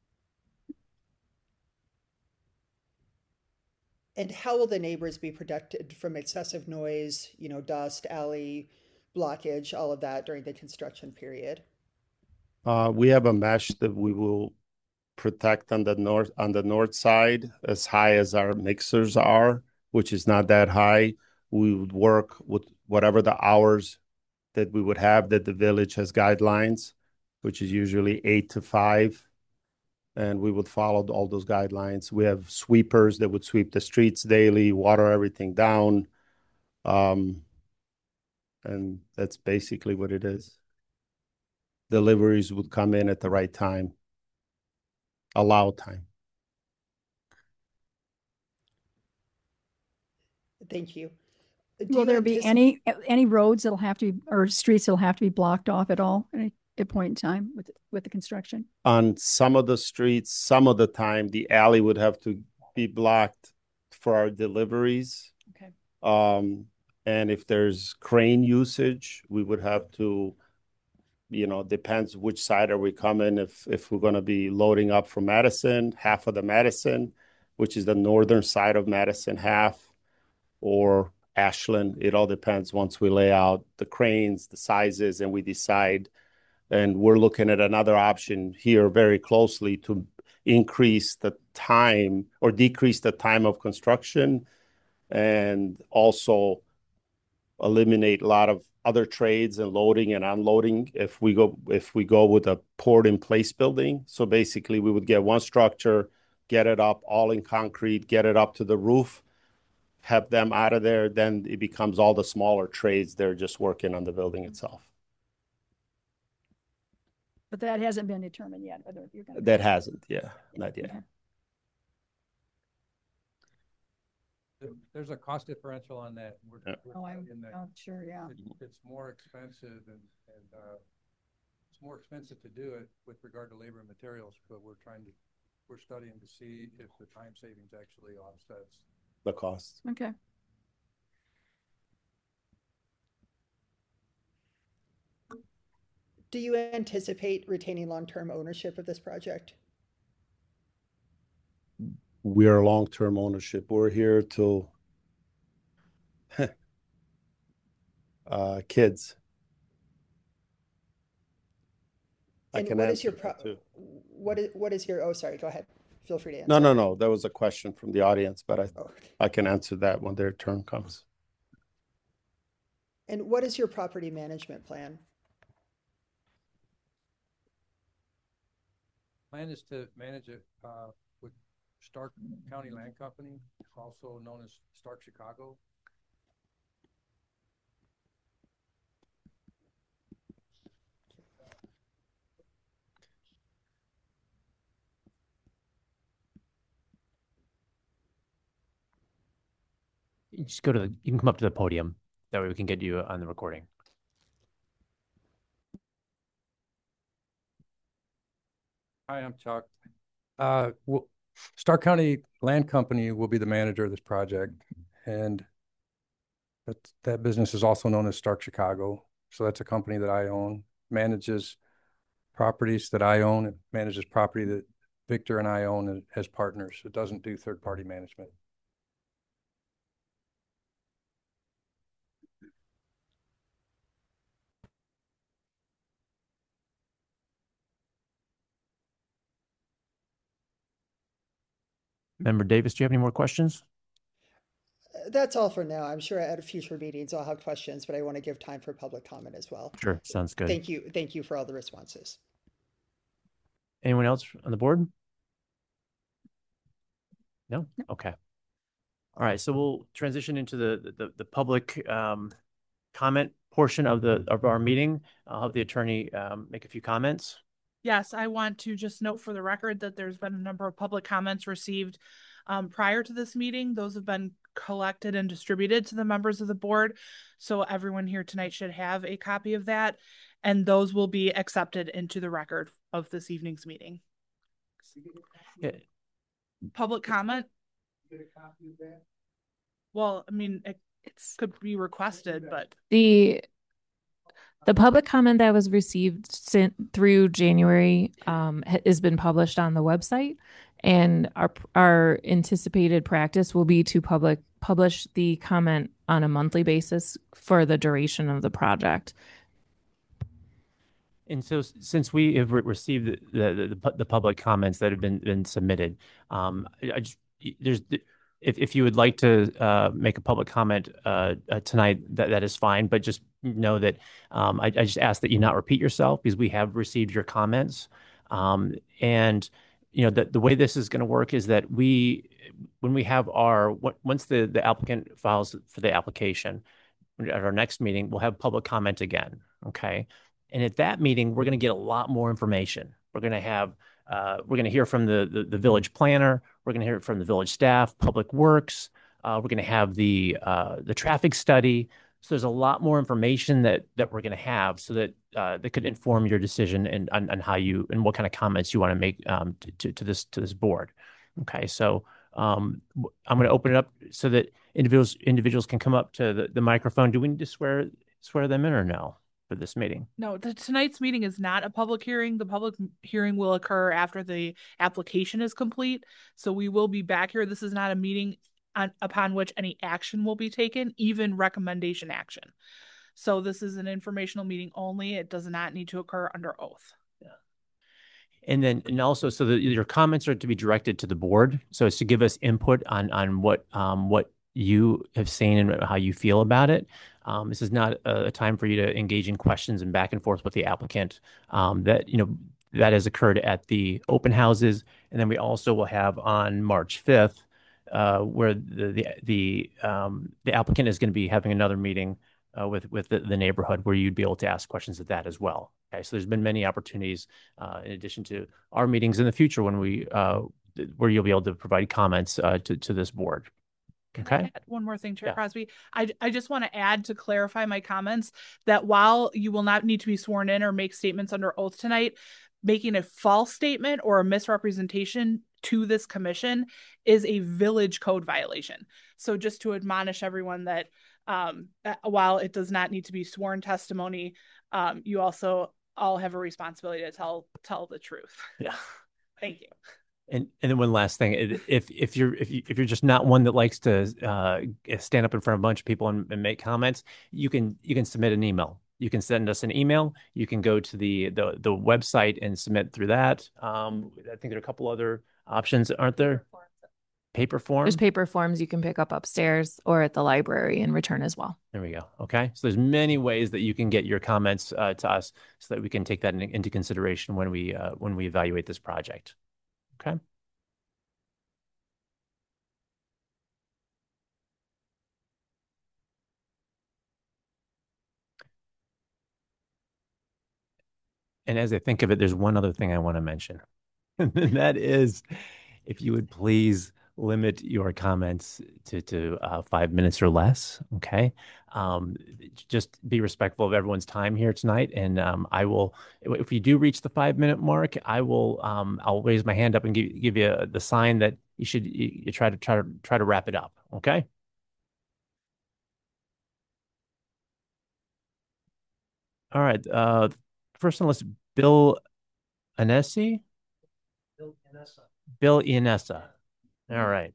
And how will the neighbors be protected from excessive noise, you know, dust, alley, blockage, all of that during the construction period? Uh, we have a mesh that we will protect on the north on the north side as high as our mixers are, which is not that high. We would work with whatever the hours that we would have that the village has guidelines, which is usually eight to five. And we would follow all those guidelines. We have sweepers that would sweep the streets daily, water everything down. Um, and that's basically what it is. Deliveries would come in at the right time, allowed time. Thank you. Do Will you there be anticipate- any, any roads that'll have to be, or streets that'll have to be blocked off at all at a point in time with, with the construction? On some of the streets, some of the time, the alley would have to be blocked for our deliveries. Okay. Um, and if there's crane usage, we would have to, you know, depends which side are we coming. If if we're going to be loading up from Madison, half of the Madison, which is the northern side of Madison, half, or Ashland. It all depends once we lay out the cranes, the sizes, and we decide. And we're looking at another option here very closely to increase the time or decrease the time of construction and also eliminate a lot of other trades and loading and unloading if we go if we go with a poured in place building. So basically we would get one structure, get it up all in concrete, get it up to the roof, have them out of there, then it becomes all the smaller trades. They're just working on the building itself. But that hasn't been determined yet, whether you're gonna. That hasn't, yeah, not yet. Okay. There's a cost differential on that. We're, Yeah. we're Oh, I'm, in that oh, sure, yeah. it, it's more expensive and, and uh, it's more expensive to do it with regard to labor and materials, but we're trying to, we're studying to see if the time savings actually offsets The cost. Okay. Do you anticipate retaining long-term ownership of this project? We are long-term ownership. We're here till uh, kids. I And can what is your answer pro- that too. what is what is your oh sorry, go ahead. Feel free to answer. No, no, no. That was a question from the audience, but I Oh. I can answer that when their turn comes. And what is your property management plan? Plan is to manage it uh, with Stark County Land Company, also known as Stark Chicago. You just go to the, you can come up to the podium. That way we can get you on the recording. Hi, I'm Chuck. Uh, well, Stark County Land Company will be the manager of this project, and that that business is also known as Stark Chicago. So that's a company that I own, manages properties that I own, it manages property that Victor and I own as partners. It doesn't do third-party management. Member Davis, do you have any more questions? Uh, That's all for now. I'm sure at future meetings I'll have questions, but I want to give time for public comment as well. Sure, sounds good. Thank you. Thank you for all the responses. Anyone else on the board? No? Okay. All right, so we'll transition into the the, the public um, comment portion of the of our meeting. I'll have the attorney um, make a few comments. Yes, I want to just note for the record that there's been a number of public comments received um, prior to this meeting. Those have been collected and distributed to the members of the board. So everyone here tonight should have a copy of that, and those will be accepted into the record of this evening's meeting. Yeah. Public comment? Well, I mean, it it's, could be requested, but The the public comment that was received sent through January um, ha- has been published on the website, and our our anticipated practice will be to public publish the comment on a monthly basis for the duration of the project. And so, s- since we have re- received the, the the the pu- the public comments that have been been submitted, um, I, I just y- there's the- if if you would like to uh, make a public comment uh, uh, tonight, that that is fine. But just know that um, I, I just ask that you not repeat yourself because we have received your comments, um, and you know the the way this is going to work is that we when we have our what once the the applicant files for the application at our next meeting, we'll have public comment again. Okay. And at that meeting, we're going to get a lot more information. We're going to have, uh, we're going to hear from the, the, the village planner. We're going to hear from the village staff, public works, Uh, we're going to have the uh, the traffic study. So there's a lot more information that that we're going to have, so that uh, that could inform your decision and on, on how you and what kind of comments you want to make um, to, to to this to this board. Okay, so um, I'm going to open it up so that individuals individuals can come up to the, the microphone. Do we need to swear swear them in or no for this meeting? No, the, tonight's meeting is not a public hearing. The public hearing will occur after the application is complete. So we will be back here. This is not a meeting on, upon which any action will be taken, even recommendation action. So this is an informational meeting only. It does not need to occur under oath. And then, and also, so that your comments are to be directed to the board. So it's to give us input on on what um what you have seen and how you feel about it. Um, this is not a, a time for you to engage in questions and back and forth with the applicant. Um, that you know that has occurred at the open houses, and then we also will have on March fifth, uh, where the the the um the applicant is going to be having another meeting uh, with with the, the neighborhood, where you'd be able to ask questions at that as well. Okay, so there's been many opportunities uh, in addition to our meetings in the future when we uh, where you'll be able to provide comments uh, to to this board. Okay. One more thing, Chair Yeah. Crosby. I, I just want to add to clarify my comments that while you will not need to be sworn in or make statements under oath tonight, making a false statement or a misrepresentation to this commission is a village code violation. So just to admonish everyone that um, while it does not need to be sworn testimony, um, you also all have a responsibility to tell tell the truth. Yeah. Thank you. And and then one last thing, if if you're if you if you're just not one that likes to uh, stand up in front of a bunch of people and, and make comments, you can you can submit an email. You can send us an email. You can go to the the the website and submit through that. Um, I think there are a couple other options, aren't there? Paper form. There's paper forms you can pick up upstairs or at the library and return as well. There we go. Okay. So there's many ways that you can get your comments uh, to us so that we can take that in, into consideration when we uh, when we evaluate this project. Okay. And as I think of it, there's one other thing I want to mention. And that is, if you would please limit your comments to, to uh, five minutes or less. Okay. Um, just be respectful of everyone's time here tonight. And um, I will, if you do reach the five minute mark, I will, um, I'll raise my hand up and give, give you the sign that you should you, you try to try to try to wrap it up. Okay. All right. Uh, first on the list, Bill Anesi. Bill Ianessa. Bill Ianessa. All right.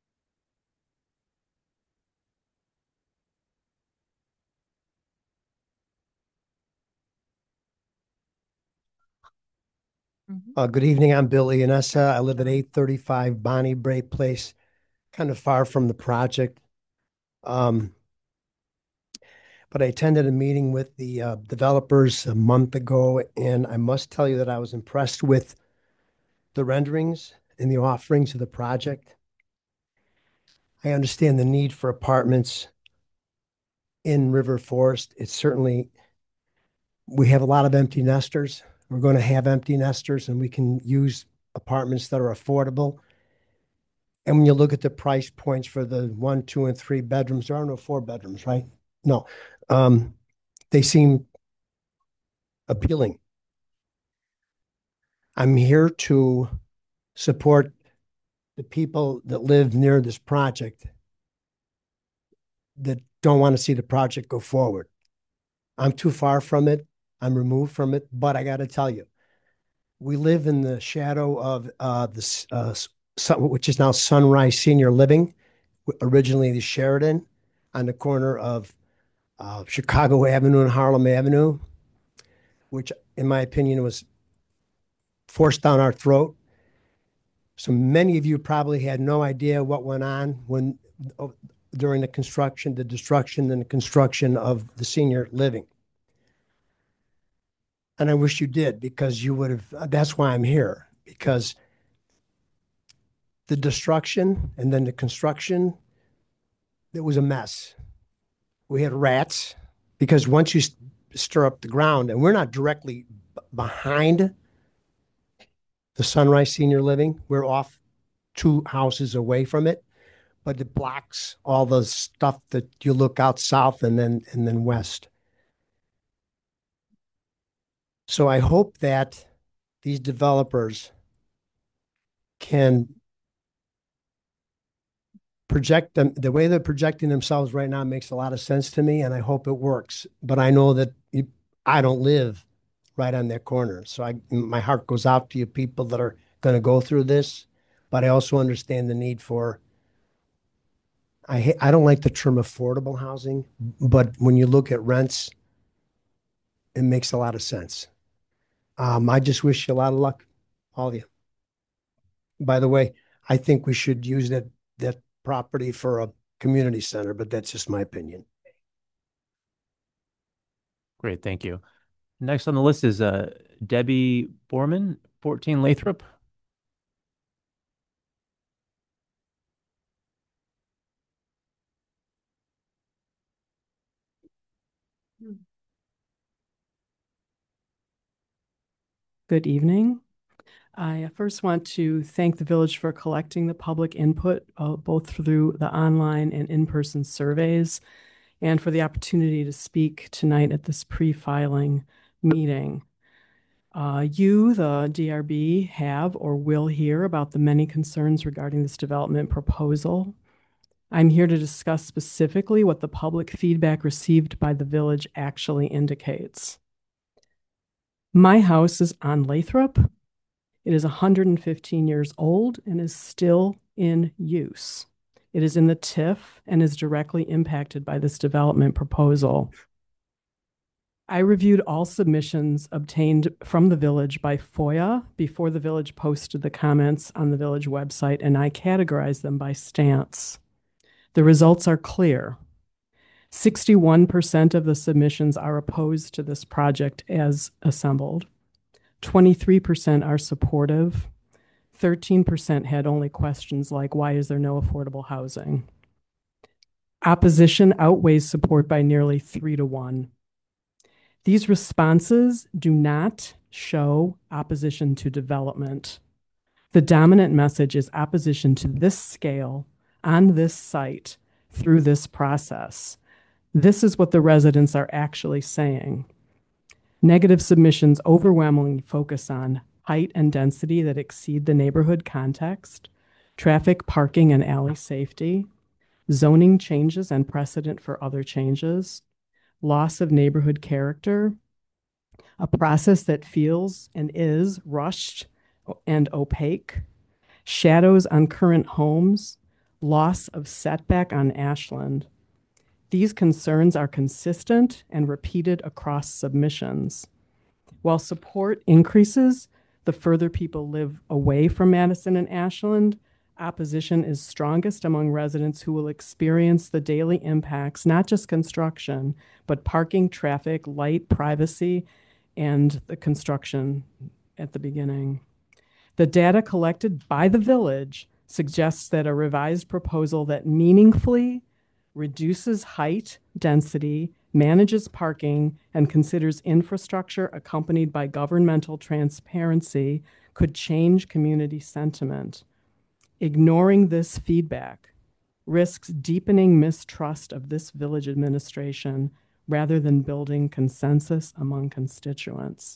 Uh, good evening. I'm Bill Ianessa. I live at eight thirty-five Bonnie Bray Place, kind of far from the project. Um, but I attended a meeting with the uh, developers a month ago, and I must tell you that I was impressed with the renderings and the offerings of the project. I understand the need for apartments in River Forest. It's certainly, we have a lot of empty nesters. We're going to have empty nesters, and we can use apartments that are affordable. And when you look at the price points for the one, two, and three bedrooms, there are no four bedrooms, right? No. Um, they seem appealing. I'm here to support the people that live near this project that don't want to see the project go forward. I'm too far from it. I'm removed from it, but I got to tell you, we live in the shadow of uh, this, uh, sun, which is now Sunrise Senior Living, originally the Sheridan, on the corner of uh, Chicago Avenue and Harlem Avenue, which, in my opinion, was forced down our throat. So many of you probably had no idea what went on when uh, during the construction, the destruction and the construction of the senior living. And I wish you did, because you would have, that's why I'm here, because the destruction and then the construction, it was a mess. We had rats, because once you stir up the ground, and we're not directly behind the Sunrise Senior Living, we're off two houses away from it, but it blocks all the stuff that you look out south and then and then west. So I hope that these developers can project them the way they're projecting themselves right now makes a lot of sense to me, and I hope it works. But I know that you, I don't live right on that corner, so I my heart goes out to you people that are going to go through this. But I also understand the need for. I ha- I don't like the term affordable housing, but when you look at rents, it makes a lot of sense. Um, I just wish you a lot of luck, all of you. By the way, I think we should use that that property for a community center, but that's just my opinion. Great, thank you. Next on the list is uh, Debbie Borman, fourteen Lathrop. Good evening. I first want to thank the village for collecting the public input, uh, both through the online and in-person surveys, and for the opportunity to speak tonight at this pre-filing meeting. Uh, you, the D R B, have or will hear about the many concerns regarding this development proposal. I'm here to discuss specifically what the public feedback received by the village actually indicates. My house is on Lathrop. It is one hundred fifteen years old and is still in use. It is in the T I F and is directly impacted by this development proposal. I reviewed all submissions obtained from the village by F O I A before the village posted the comments on the village website, and I categorized them by stance. The results are clear. sixty-one percent of the submissions are opposed to this project as assembled. twenty-three percent are supportive. thirteen percent had only questions like, why is there no affordable housing? Opposition outweighs support by nearly three to one. These responses do not show opposition to development. The dominant message is opposition to this scale, on this site, through this process. This is what the residents are actually saying. Negative submissions overwhelmingly focus on height and density that exceed the neighborhood context, traffic, parking, and alley safety, zoning changes and precedent for other changes, loss of neighborhood character, a process that feels and is rushed and opaque, shadows on current homes, loss of setback on Ashland. These concerns are consistent and repeated across submissions. While support increases the further people live away from Madison and Ashland, opposition is strongest among residents who will experience the daily impacts, not just construction, but parking, traffic, light, privacy, and the construction at the beginning. The data collected by the village suggests that a revised proposal that meaningfully reduces height, density, manages parking, and considers infrastructure accompanied by governmental transparency could change community sentiment. Ignoring this feedback risks deepening mistrust of this village administration rather than building consensus among constituents.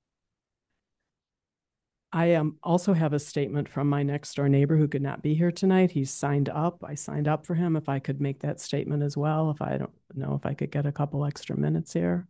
I um, also have a statement from my next door neighbor who could not be here tonight. He's signed up. I signed up for him if I could make that statement as well, if I don't know if I could get a couple extra minutes here.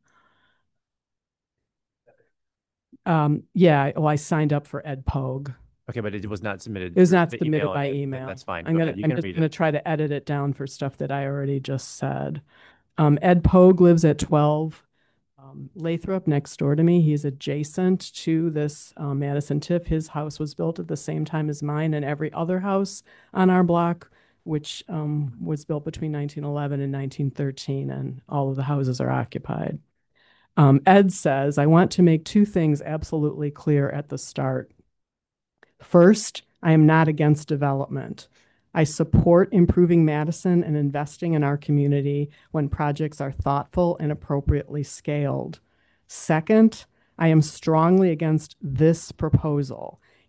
Um, yeah, well, I signed up for Ed Pogue. Okay, but it was not submitted. It was not through submitted email. by email. That's fine. I'm gonna, Okay, you I'm can just read gonna it. try to edit it down for stuff that I already just said. Um, Ed Pogue lives at twelve um, Lathrop, next door to me. He's adjacent to this um, Madison T I F. His house was built at the same time as mine and every other house on our block, which um, was built between nineteen eleven and nineteen thirteen, and all of the houses are occupied. Um, Ed says, I want to make two things absolutely clear at the start. First, I am not against development. I support improving Madison and investing in our community when projects are thoughtful and appropriately scaled. Second, I am strongly against this proposal.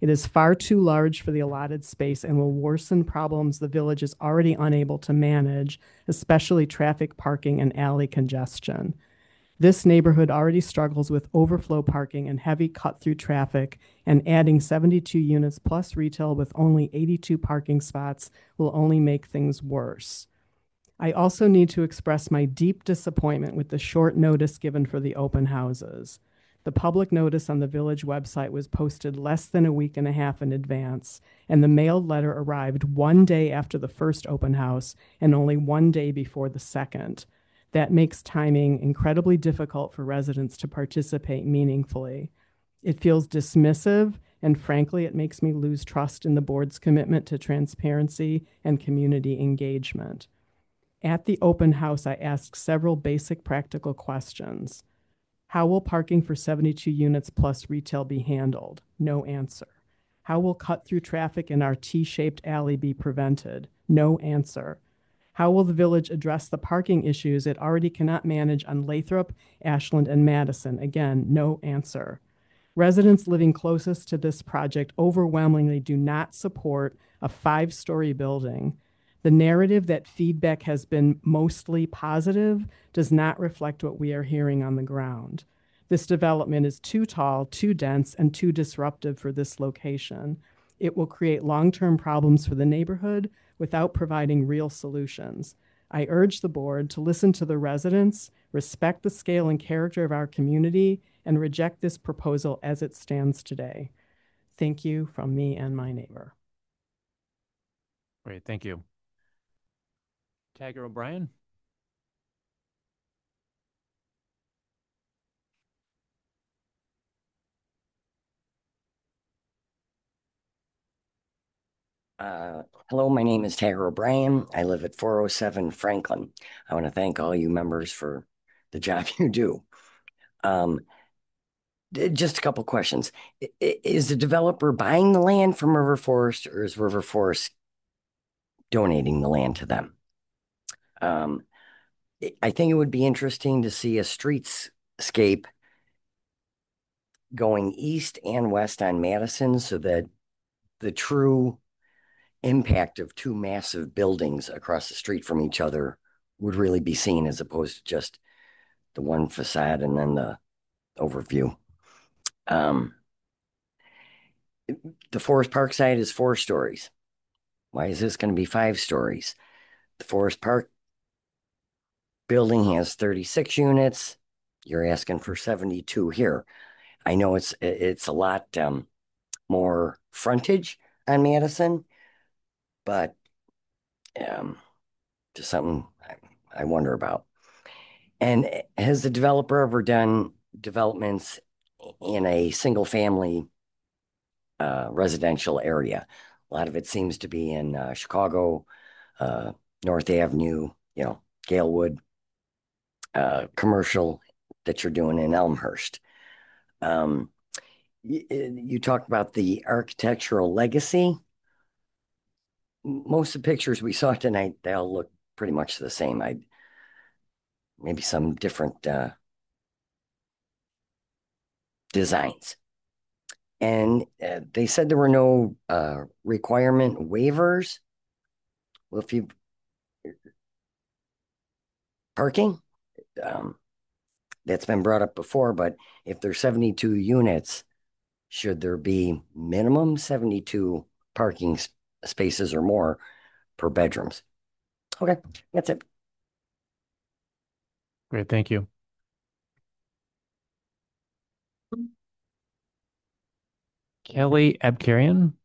It is far too large for the allotted space and will worsen problems the village is already unable to manage, especially traffic, parking, and alley congestion. This neighborhood already struggles with overflow parking and heavy cut-through traffic, and adding seventy-two units plus retail with only eighty-two parking spots will only make things worse. I also need to express my deep disappointment with the short notice given for the open houses. The public notice on the village website was posted less than a week and a half in advance, and the mailed letter arrived one day after the first open house and only one day before the second. That makes timing incredibly difficult for residents to participate meaningfully. It feels dismissive, and frankly, it makes me lose trust in the board's commitment to transparency and community engagement. At the open house, I asked several basic practical questions. How will parking for seventy-two units plus retail be handled? No answer. How will cut-through traffic in our T-shaped alley be prevented? No answer. How will the village address the parking issues it already cannot manage on Lathrop, Ashland, and Madison? Again, no answer. Residents living closest to this project overwhelmingly do not support a five-story building. The narrative that feedback has been mostly positive does not reflect what we are hearing on the ground. This development is too tall, too dense, and too disruptive for this location. It will create long-term problems for the neighborhood without providing real solutions. I urge the board to listen to the residents, respect the scale and character of our community, and reject this proposal as it stands today. Thank you from me and my neighbor. Great, thank you. Tagger O'Brien. Uh, hello, my name is Tagger O'Brien. I live at four oh seven Franklin. I want to thank all you members for the job you do. Um, just a couple questions. Is the developer buying the land from River Forest, or is River Forest donating the land to them? Um, I think it would be interesting to see a streetscape going east and west on Madison so that the true impact of two massive buildings across the street from each other would really be seen, as opposed to just the one facade and then the overview. Um, the Forest Park side is four stories. Why is this going to be five stories? The Forest Park building has thirty-six units. You're asking for seventy-two here. I know it's it's a lot um, more frontage on Madison, but um, just something I, I wonder about. And has the developer ever done developments in a single family uh, residential area? A lot of it seems to be in uh, Chicago, uh, North Avenue, you know, Galewood, uh, commercial that you're doing in Elmhurst. Um, you, you talked about the architectural legacy. Most of the pictures we saw tonight, they all look pretty much the same. I maybe some different uh, designs. And uh, they said there were no uh, requirement waivers. Well, if you parking, um, that's been brought up before, but if there's seventy-two units, should there be minimum seventy-two parking sp spaces or more per bedrooms? Okay, that's it. Great, thank you. Kelly Abkarian.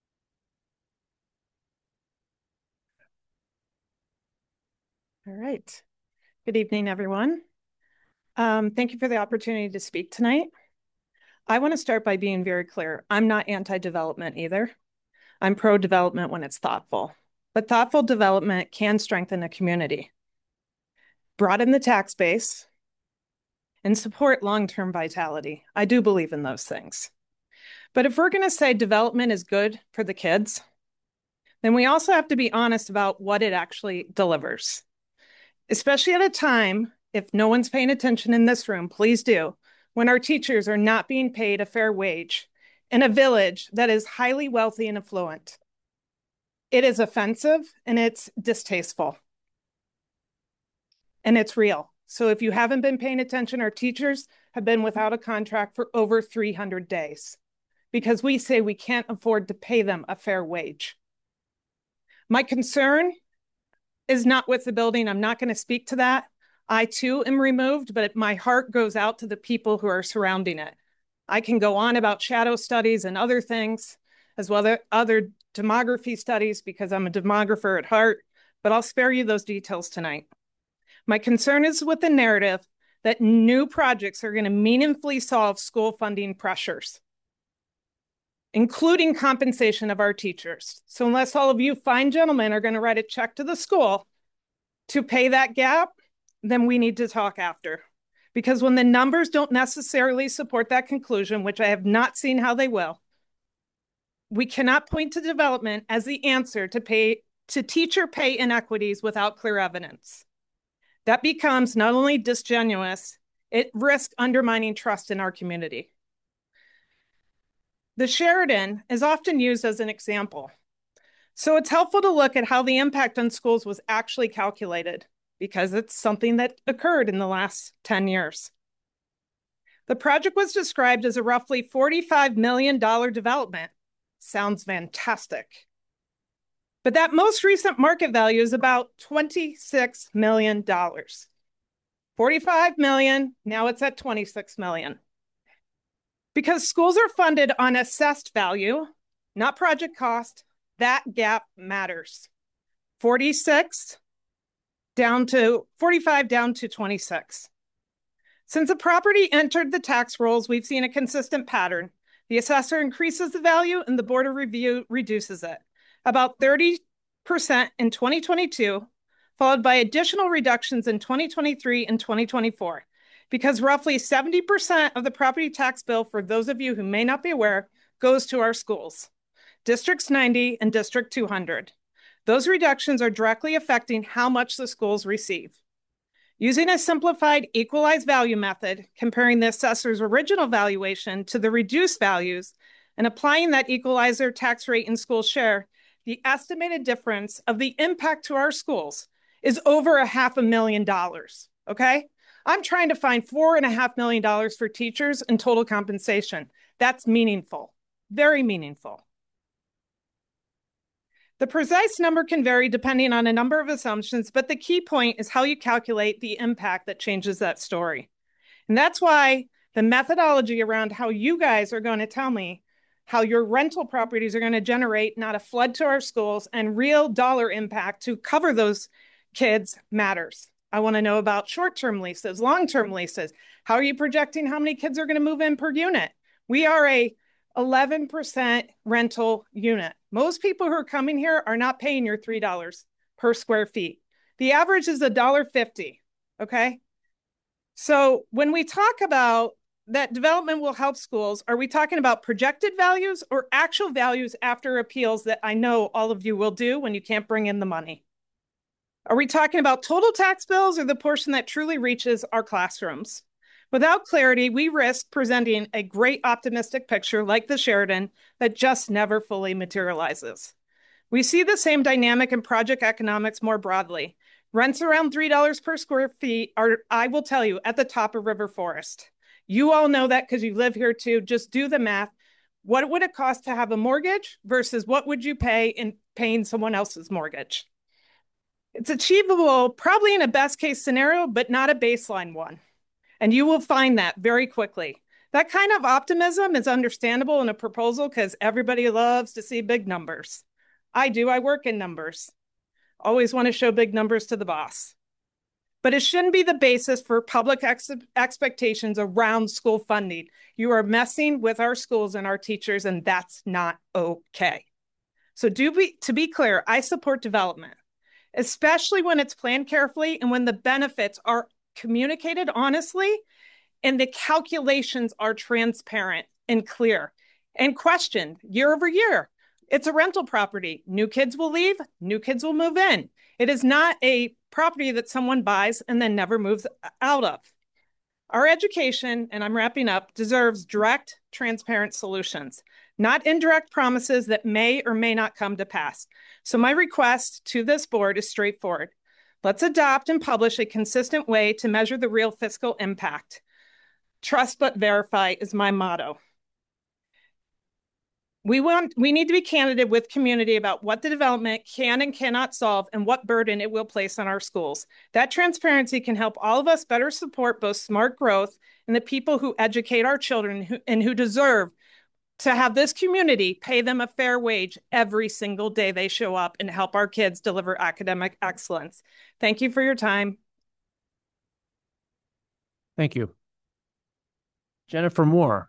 All right. Good evening, everyone. Um, thank you for the opportunity to speak tonight. I want to start by being very clear. I'm not anti-development either. I'm pro-development when it's thoughtful. But thoughtful development can strengthen a community, broaden the tax base, and support long-term vitality. I do believe in those things. But if we're going to say development is good for the kids, then we also have to be honest about what it actually delivers. Especially at a time, if no one's paying attention in this room, please do, when our teachers are not being paid a fair wage in a village that is highly wealthy and affluent. It is offensive and it's distasteful. And it's real. So if you haven't been paying attention, our teachers have been without a contract for over three hundred days because we say we can't afford to pay them a fair wage. My concern is not with the building. I'm not going to speak to that. I too am removed, but my heart goes out to the people who are surrounding it. I can go on about shadow studies and other things, as well as other demography studies, because I'm a demographer at heart, but I'll spare you those details tonight. My concern is with the narrative that new projects are going to meaningfully solve school funding pressures, including compensation of our teachers. So unless all of you fine gentlemen are going to write a check to the school to pay that gap, then we need to talk after. Because when the numbers don't necessarily support that conclusion, which I have not seen how they will, we cannot point to development as the answer to pay to teacher pay inequities without clear evidence. That becomes not only disingenuous, it risks undermining trust in our community. The Sheridan is often used as an example. So it's helpful to look at how the impact on schools was actually calculated, because it's something that occurred in the last ten years. The project was described as a roughly forty-five million dollars development. Sounds fantastic. But that most recent market value is about twenty-six million dollars. forty-five million dollars, now it's at twenty-six million dollars. Because schools are funded on assessed value, not project cost, that gap matters. forty-six down to forty-five down to twenty-six. Since the property entered the tax rolls, we've seen a consistent pattern. The assessor increases the value and the Board of Review reduces it. About thirty percent in twenty twenty-two, followed by additional reductions in twenty twenty-three and twenty twenty-four, because roughly seventy percent of the property tax bill, for those of you who may not be aware, goes to our schools, Districts ninety and District two hundred. Those reductions are directly affecting how much the schools receive. Using a simplified equalized value method, comparing the assessor's original valuation to the reduced values, and applying that equalizer tax rate and school share, the estimated difference of the impact to our schools is over a half a million dollars, okay? I'm trying to find four and a half million dollars for teachers in total compensation. That's meaningful, very meaningful. The precise number can vary depending on a number of assumptions, but the key point is how you calculate the impact that changes that story. And that's why the methodology around how you guys are going to tell me how your rental properties are going to generate not a flood to our schools and real dollar impact to cover those kids matters. I want to know about short-term leases, long-term leases. How are you projecting how many kids are going to move in per unit? We are a eleven percent rental unit. Most people who are coming here are not paying your three dollars per square feet. The average is one dollar fifty, okay? So when we talk about that development will help schools, are we talking about projected values or actual values after appeals that I know all of you will do when you can't bring in the money? Are we talking about total tax bills or the portion that truly reaches our classrooms? Without clarity, we risk presenting a great optimistic picture like the Sheridan that just never fully materializes. We see the same dynamic in project economics more broadly. Rents around three dollars per square feet are, I will tell you, at the top of River Forest. You all know that because you live here too. Just do the math. What would it cost to have a mortgage versus what would you pay in paying someone else's mortgage? It's achievable probably in a best case scenario, but not a baseline one. And you will find that very quickly. That kind of optimism is understandable in a proposal because everybody loves to see big numbers. I do, I work in numbers. Always want to show big numbers to the boss. But it shouldn't be the basis for public ex expectations around school funding. You are messing with our schools and our teachers, and that's not okay. So do be, to be clear, I support development, especially when it's planned carefully and when the benefits are communicated honestly and the calculations are transparent and clear and questioned year over year. It's a rental property. New kids will leave, new kids will move in. It is not a property that someone buys and then never moves out of. Our education, and I'm wrapping up, deserves direct, transparent solutions, not indirect promises that may or may not come to pass. So my request to this board is straightforward. Let's adopt and publish a consistent way to measure the real fiscal impact. Trust but verify is my motto. We want, we need to be candid with community about what the development can and cannot solve and what burden it will place on our schools. That transparency can help all of us better support both smart growth and the people who educate our children who, and who deserve to have this community pay them a fair wage every single day they show up and help our kids deliver academic excellence. Thank you for your time. Thank you. Jennifer Moore.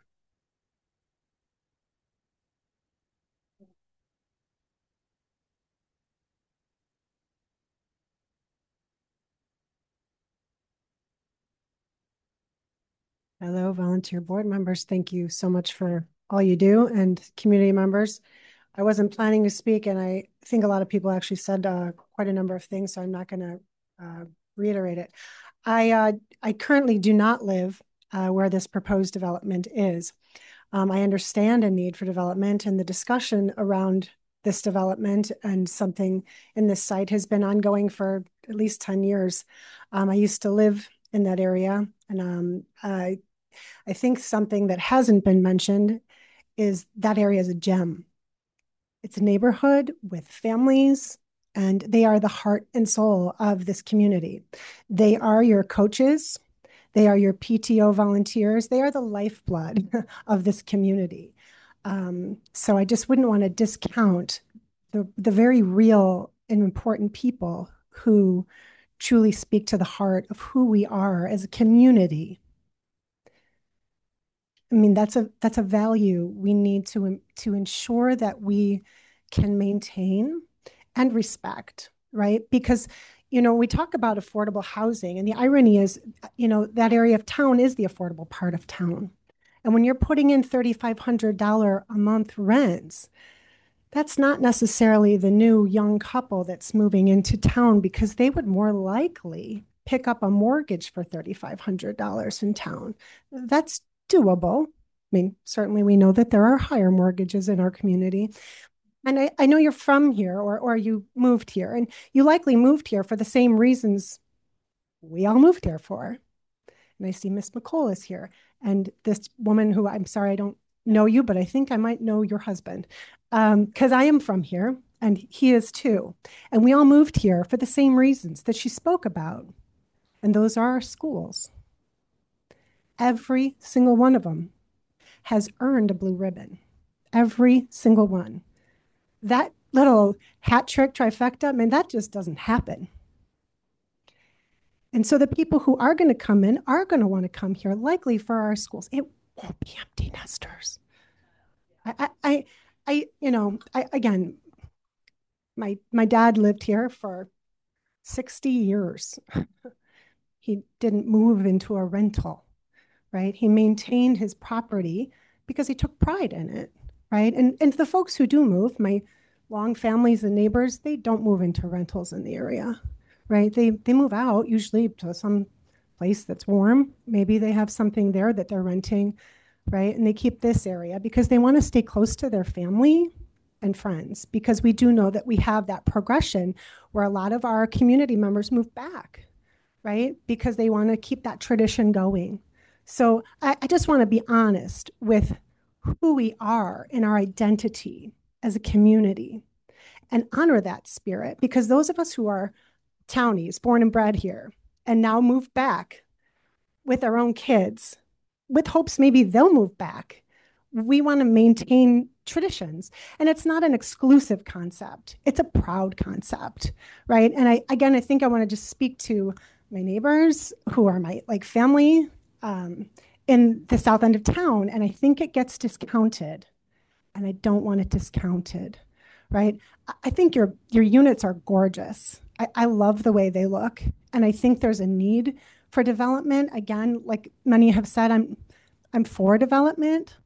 Hello, volunteer board members. Thank you so much for all you do, and community members. I wasn't planning to speak, and I think a lot of people actually said uh, quite a number of things, so I'm not going to uh, reiterate it. I, uh, I currently do not live uh, where this proposed development is. Um, I understand a need for development, and the discussion around this development and something in this site has been ongoing for at least ten years. Um, I used to live in that area, and um, I I think something that hasn't been mentioned is that area is a gem. It's a neighborhood with families, and they are the heart and soul of this community. They are your coaches. They are your P T O volunteers. They are the lifeblood of this community. Um, so I just wouldn't want to discount the, the very real and important people who truly speak to the heart of who we are as a community. I mean, that's a that's a value we need to to ensure that we can maintain and respect, right? Because, you know, we talk about affordable housing, and the irony is, you know, that area of town is the affordable part of town. And when you're putting in thirty-five hundred dollars a month rents, that's not necessarily the new young couple that's moving into town, because they would more likely pick up a mortgage for thirty-five hundred dollars in town. That's doable. I mean, certainly we know that there are higher mortgages in our community. And I, I know you're from here, or, or you moved here, and you likely moved here for the same reasons we all moved here for. And I see Miss McCall is here. And this woman who, I'm sorry, I don't know you, but I think I might know your husband, because um, I am from here, and he is too. And we all moved here for the same reasons that she spoke about. And those are our schools. Every single one of them has earned a blue ribbon. Every single one. That little hat trick trifecta, I mean, that just doesn't happen. And so the people who are going to come in are going to want to come here, likely for our schools. It won't be empty nesters. I, I, I you know, I, again, my my dad lived here for sixty years. He didn't move into a rental. Right? He maintained his property because he took pride in it, right? And, and the folks who do move, my long families and neighbors, they don't move into rentals in the area, right? They, they move out usually to some place that's warm. Maybe they have something there that they're renting, right? And they keep this area because they want to stay close to their family and friends, because we do know that we have that progression where a lot of our community members move back, right? Because they want to keep that tradition going. So I, I just want to be honest with who we are in our identity as a community and honor that spirit, because those of us who are townies, born and bred here, and now move back with our own kids, with hopes maybe they'll move back, we want to maintain traditions. And it's not an exclusive concept. It's a proud concept, right? And I, again, I think I want to just speak to my neighbors who are my like family, Um, in the south end of town, and I think it gets discounted, and I don't want it discounted, right? I think your your units are gorgeous. I, I love the way they look, and I think there's a need for development. Again, like many have said, I'm I'm for development,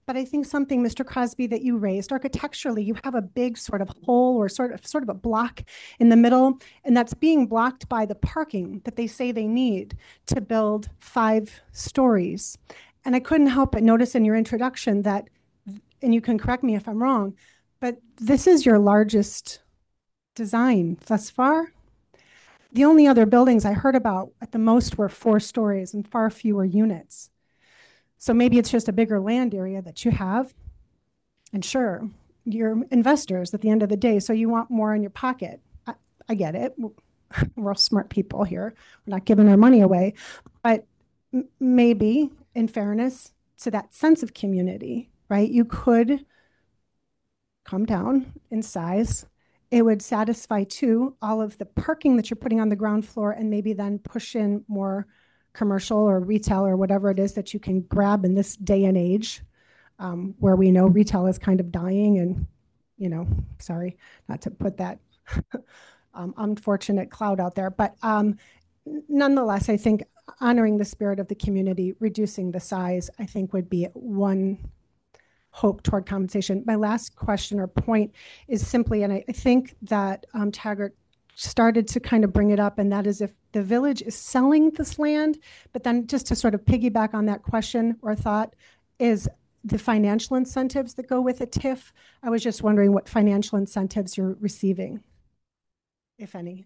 but I think something, Mister Crosby, that you raised architecturally, you have a big sort of hole or sort of sort of a block in the middle, and that's being blocked by the parking that they say they need to build five stories. And I couldn't help but notice in your introduction that, and you can correct me if I'm wrong, but this is your largest design thus far. The only other buildings I heard about at the most were four stories and far fewer units. So maybe it's just a bigger land area that you have. And sure, you're investors at the end of the day, so you want more in your pocket. I, I get it. We're all smart people here. We're not giving our money away. But m- maybe, in fairness to that sense of community, right, you could come down in size. It would satisfy, too, all of the parking that you're putting on the ground floor, and maybe then push in more commercial or retail or whatever it is that you can grab in this day and age, um, where we know retail is kind of dying. And, you know, sorry not to put that um, unfortunate cloud out there. But um, nonetheless, I think honoring the spirit of the community, reducing the size, I think would be one hope toward compensation. My last question or point is simply, and I, I think that um, Taggart started to kind of bring it up, and that is if the village is selling this land, but then just to sort of piggyback on that question or thought is the financial incentives that go with a T I F. I was just wondering what financial incentives you're receiving, if any.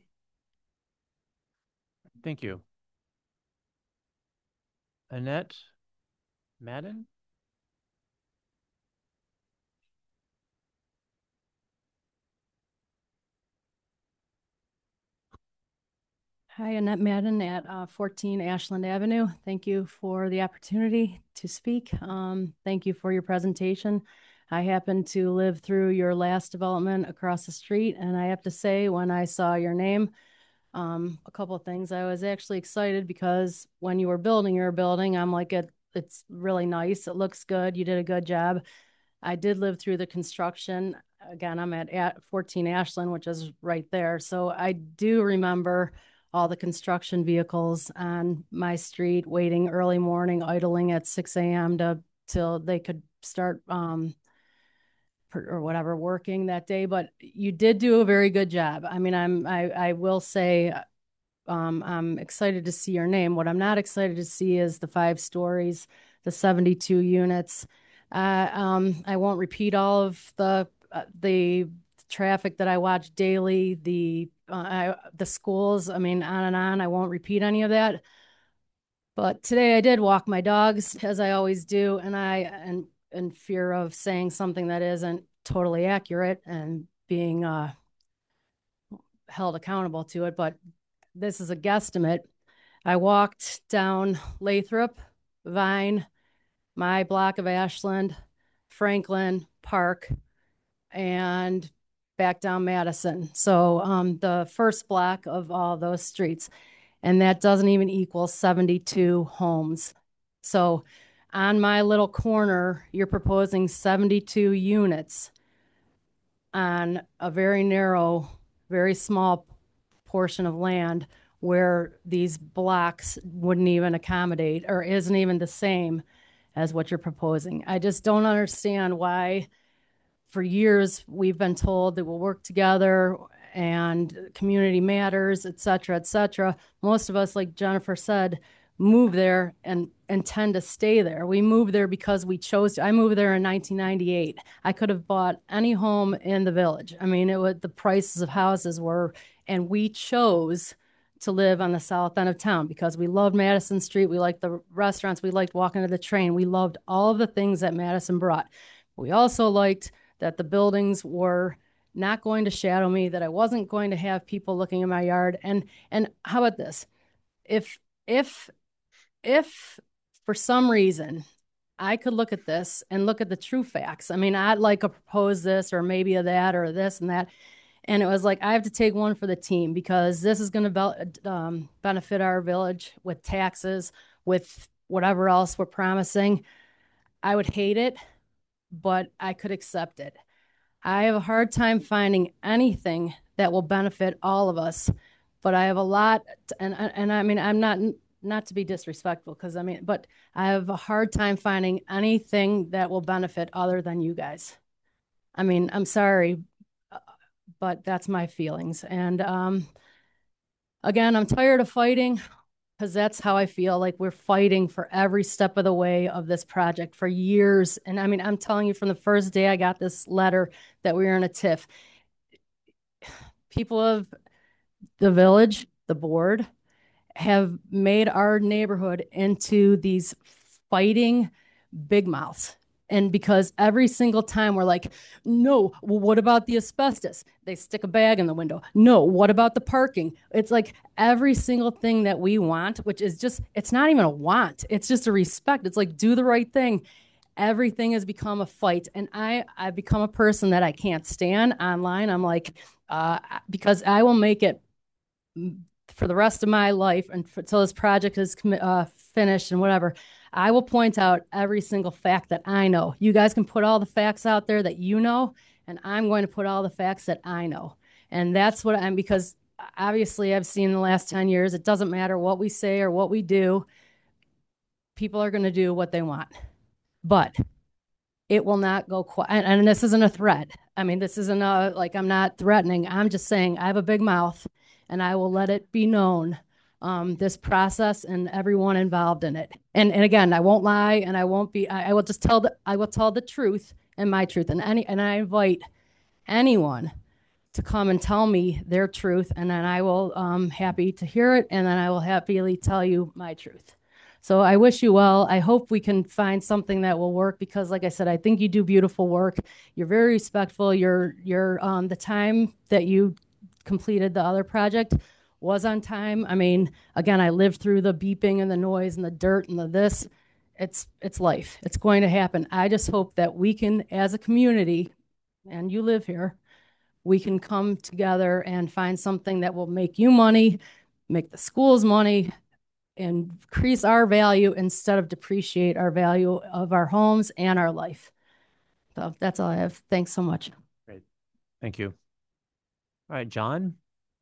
Thank you. Annette Madden? Hi, Annette Madden at uh, fourteen Ashland Avenue. Thank you for the opportunity to speak. Um, thank you for your presentation. I happened to live through your last development across the street, and I have to say, when I saw your name, um, a couple of things. I was actually excited because when you were building your building, I'm like, it, it's really nice. It looks good. You did a good job. I did live through the construction. Again, I'm at, at fourteen Ashland, which is right there. So I do remember all the construction vehicles on my street waiting early morning, idling at six a.m. to till they could start um, or whatever working that day. But you did do a very good job. I mean, I'm I, I will say um, I'm excited to see your name. What I'm not excited to see is the five stories, the seventy-two units. Uh, um, I won't repeat all of the uh, the traffic that I watch daily, the uh, I, the schools. I mean, on and on. I won't repeat any of that. But today I did walk my dogs, as I always do, and I and in fear of saying something that isn't totally accurate and being uh, held accountable to it. But this is a guesstimate. I walked down Lathrop, Vine, my block of Ashland, Franklin, Park, and back down Madison. So um, the first block of all those streets. And that doesn't even equal seventy-two homes. So on my little corner, you're proposing seventy-two units on a very narrow, very small portion of land where these blocks wouldn't even accommodate or isn't even the same as what you're proposing. I just don't understand why for years we've been told that we'll work together and community matters, et cetera, et cetera. Most of us, like Jennifer said, move there and intend to stay there. We moved there because we chose to. I moved there in nineteen ninety-eight. I could have bought any home in the village. I mean, it was, the prices of houses were, and we chose to live on the south end of town because we loved Madison Street. We liked the restaurants. We liked walking to the train. We loved all of the things that Madison brought. We also liked that the buildings were not going to shadow me, that I wasn't going to have people looking in my yard. And and how about this? If if if for some reason I could look at this and look at the true facts. I mean, I'd like to propose this or maybe a that or this and that. And it was like, I have to take one for the team because this is going to be, um, benefit our village with taxes, with whatever else we're promising. I would hate it, but I could accept it. I have a hard time finding anything that will benefit all of us, but I have a lot, and and I mean, I'm not not to be disrespectful, because I mean, but I have a hard time finding anything that will benefit other than you guys. I mean, I'm sorry, but that's my feelings. And um, again, I'm tired of fighting, because that's how I feel. Like we're fighting for every step of the way of this project for years. And I mean, I'm telling you, from the first day I got this letter that we were in a tiff, people of the village, the board, have made our neighborhood into these fighting big mouths. And because every single time we're like, no, well, what about the asbestos? They stick a bag in the window. No, what about the parking? It's like every single thing that we want, which is just, it's not even a want. It's just a respect. It's like, do the right thing. Everything has become a fight. And I, I've become a person that I can't stand online. I'm like, uh, because I will make it for the rest of my life and until this project is uh, finished and whatever, I will point out every single fact that I know. You guys can put all the facts out there that you know, and I'm going to put all the facts that I know. And that's what I'm, because obviously I've seen in the last ten years, it doesn't matter what we say or what we do. People are going to do what they want. But it will not go quiet. And, and this isn't a threat. I mean, this isn't a, like, I'm not threatening. I'm just saying I have a big mouth, and I will let it be known, um, this process and everyone involved in it. And and again, I won't lie, and I won't be, I, I will just tell the, I will tell the truth and my truth. And any, and I invite anyone to come and tell me their truth, and then I will um happy to hear it, and then I will happily tell you my truth. So I wish you well. I hope we can find something that will work, because like I said, I think you do beautiful work. You're very respectful. You're, you're um, the time that you completed the other project was on time. I mean, again, I lived through the beeping and the noise and the dirt and the this. It's, it's life. It's going to happen. I just hope that we can, as a community, and you live here, we can come together and find something that will make you money, make the schools money, and increase our value instead of depreciate our value of our homes and our life. So that's all I have. Thanks so much. Great. Thank you. All right, John.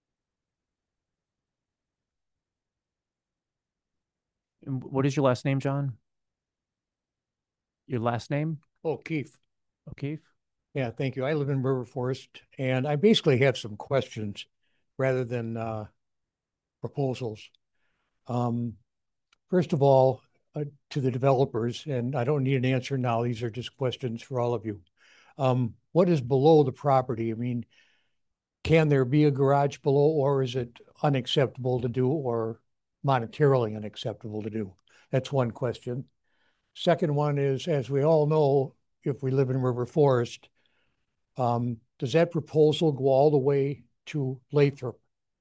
What is your last name, John? Your last name? O'Keefe. O'Keefe. Yeah, thank you. I live in River Forest, and I basically have some questions rather than uh, proposals. Um, first of all, uh, to the developers, and I don't need an answer now, these are just questions for all of you. Um, what is below the property? I mean, can there be a garage below, or is it unacceptable to do, or monetarily unacceptable to do? That's one question. Second one is, as we all know, if we live in River Forest, um, does that proposal go all the way to Lathrop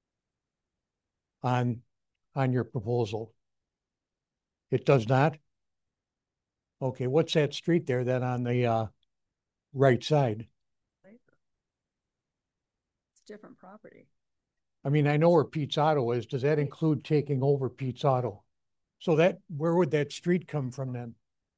on, on your proposal? It does not? Okay, what's that street there then on the uh, right side? It's different property. I mean, I know where Pete's Auto is. Does that include taking over Pete's Auto? So that, where would that street come from then?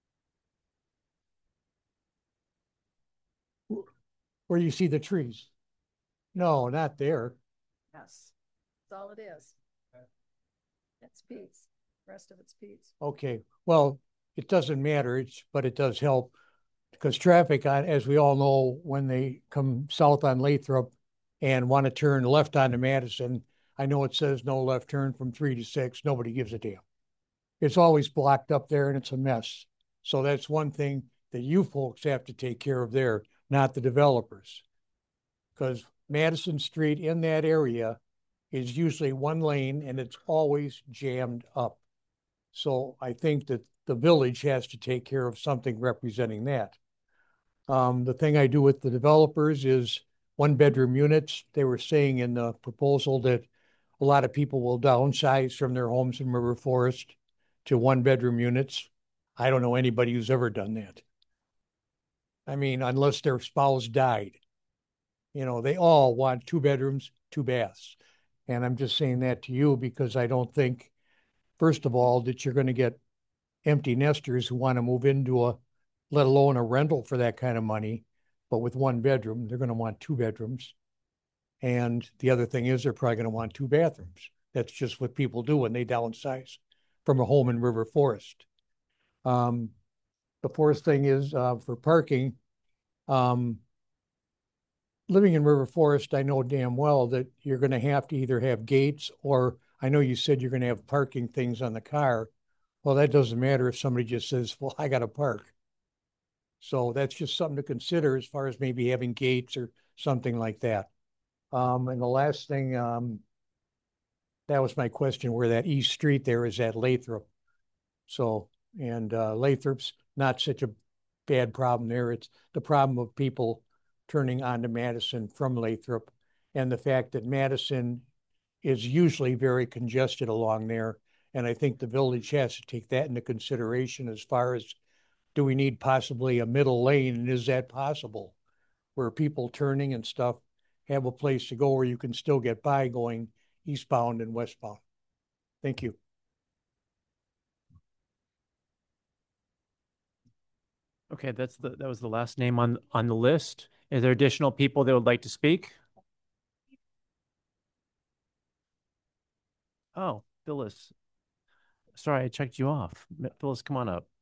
Where you see the trees? No, not there. Yes, that's all it is. It's Pete's. The rest of it's Pete's. Okay, well, it doesn't matter, it's, but it does help, because traffic, on, as we all know, when they come south on Lathrop and want to turn left onto Madison, I know it says no left turn from three to six. Nobody gives a damn. It's always blocked up there, and it's a mess. So that's one thing that you folks have to take care of there, not the developers. Because Madison Street in that area is usually one lane, and it's always jammed up. So I think that the village has to take care of something representing that. Um, the thing I do with the developers is one bedroom units. They were saying in the proposal that a lot of people will downsize from their homes in River Forest to one bedroom units. I don't know anybody who's ever done that. I mean, unless their spouse died. You know, they all want two bedrooms, two baths. And I'm just saying that to you because I don't think, first of all, that you're going to get empty nesters who want to move into a, let alone a rental for that kind of money. But with one bedroom, they're going to want two bedrooms. And the other thing is they're probably going to want two bathrooms. That's just what people do when they downsize. from a home in River Forest. Um, the fourth thing is uh, for parking. Um, living in River Forest, I know damn well that you're going to have to either have gates, or I know you said you're going to have parking things on the car. Well, that doesn't matter if somebody just says, well, I got to park. So that's just something to consider as far as maybe having gates or something like that. Um, and the last thing, um, that was my question, where that East Street there is at Lathrop. So, and uh, Lathrop's not such a bad problem there. It's the problem of people turning onto Madison from Lathrop, and the fact that Madison is usually very congested along there. And I think the village has to take that into consideration as far as, do we need possibly a middle lane, and is that possible, where people turning and stuff have a place to go where you can still get by going eastbound and westbound. Thank you. Okay, that's the that was the last name on on the list. Is there additional people that would like to speak? Oh, Phyllis. Sorry, I checked you off. Phyllis, come on up.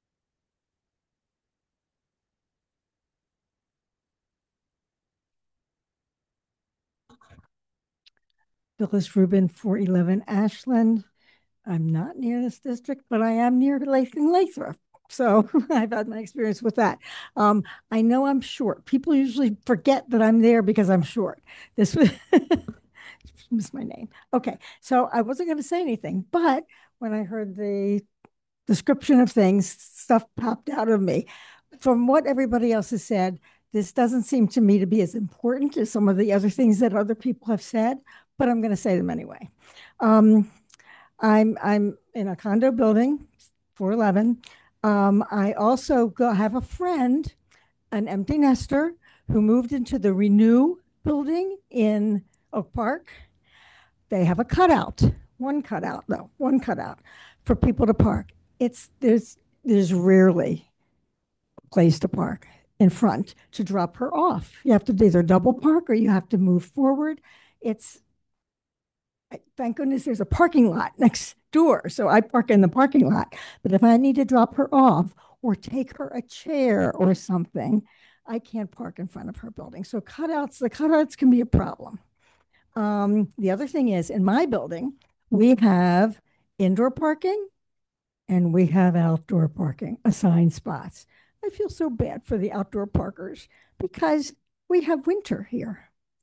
Phyllis Rubin, four eleven Ashland. I'm not near this district, but I am near Lake and Lathrop. So I've had my experience with that. Um, I know I'm short. People usually forget that I'm there because I'm short. This was missed my name. Okay, so I wasn't going to say anything, but when I heard the description of things, stuff popped out of me. From what everybody else has said, this doesn't seem to me to be as important as some of the other things that other people have said, but I'm going to say them anyway. Um, I'm I'm in a condo building, four eleven. Um, I also go, have a friend, an empty nester, who moved into the Renew building in Oak Park. They have a cutout, one cutout though, one cutout for people to park. It's there's there's rarely a place to park in front to drop her off. You have to either double park or you have to move forward. It's thank goodness there's a parking lot next door, so I park in the parking lot. But if I need to drop her off or take her a chair or something, I can't park in front of her building. So cutouts, the cutouts can be a problem. Um, the other thing is, in my building, we have indoor parking and we have outdoor parking, assigned spots. I feel so bad for the outdoor parkers because we have winter here.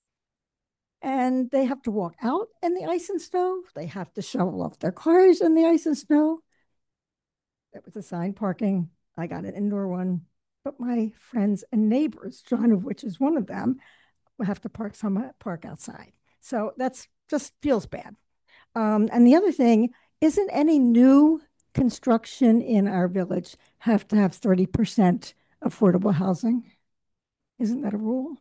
And they have to walk out in the ice and snow. They have to shovel off their cars in the ice and snow. It was assigned parking. I got an indoor one. But my friends and neighbors, John of which is one of them, will have to park some park outside. So that's just feels bad. Um, and the other thing, isn't any new construction in our village have to have thirty percent affordable housing? Isn't that a rule?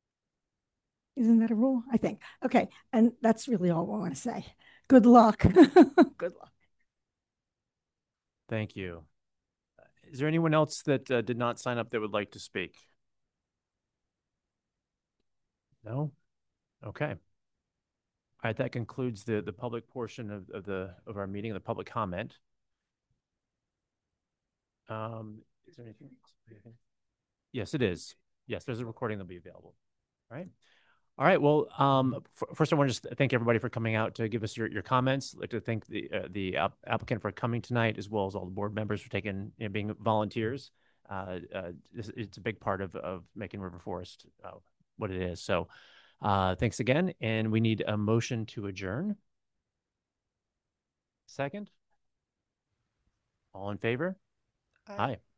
Isn't that a rule? I think. Okay. And that's really all I want to say. Good luck. Good luck. Thank you. Is there anyone else that uh, did not sign up that would like to speak? No? Okay. All right, that concludes the, the public portion of, of the of our meeting, the public comment. Um, is there anything else? Yes, it is. Yes, there's a recording that'll be available. All right. All right. Well, um, first, I want to just thank everybody for coming out to give us your, your comments. I'd like to thank the uh, the applicant for coming tonight, as well as all the board members for taking, you know, being volunteers. Uh, uh, it's, it's a big part of, of making River Forest uh, what it is. So uh, thanks again. And we need a motion to adjourn. Second. All in favor? Aye. Aye.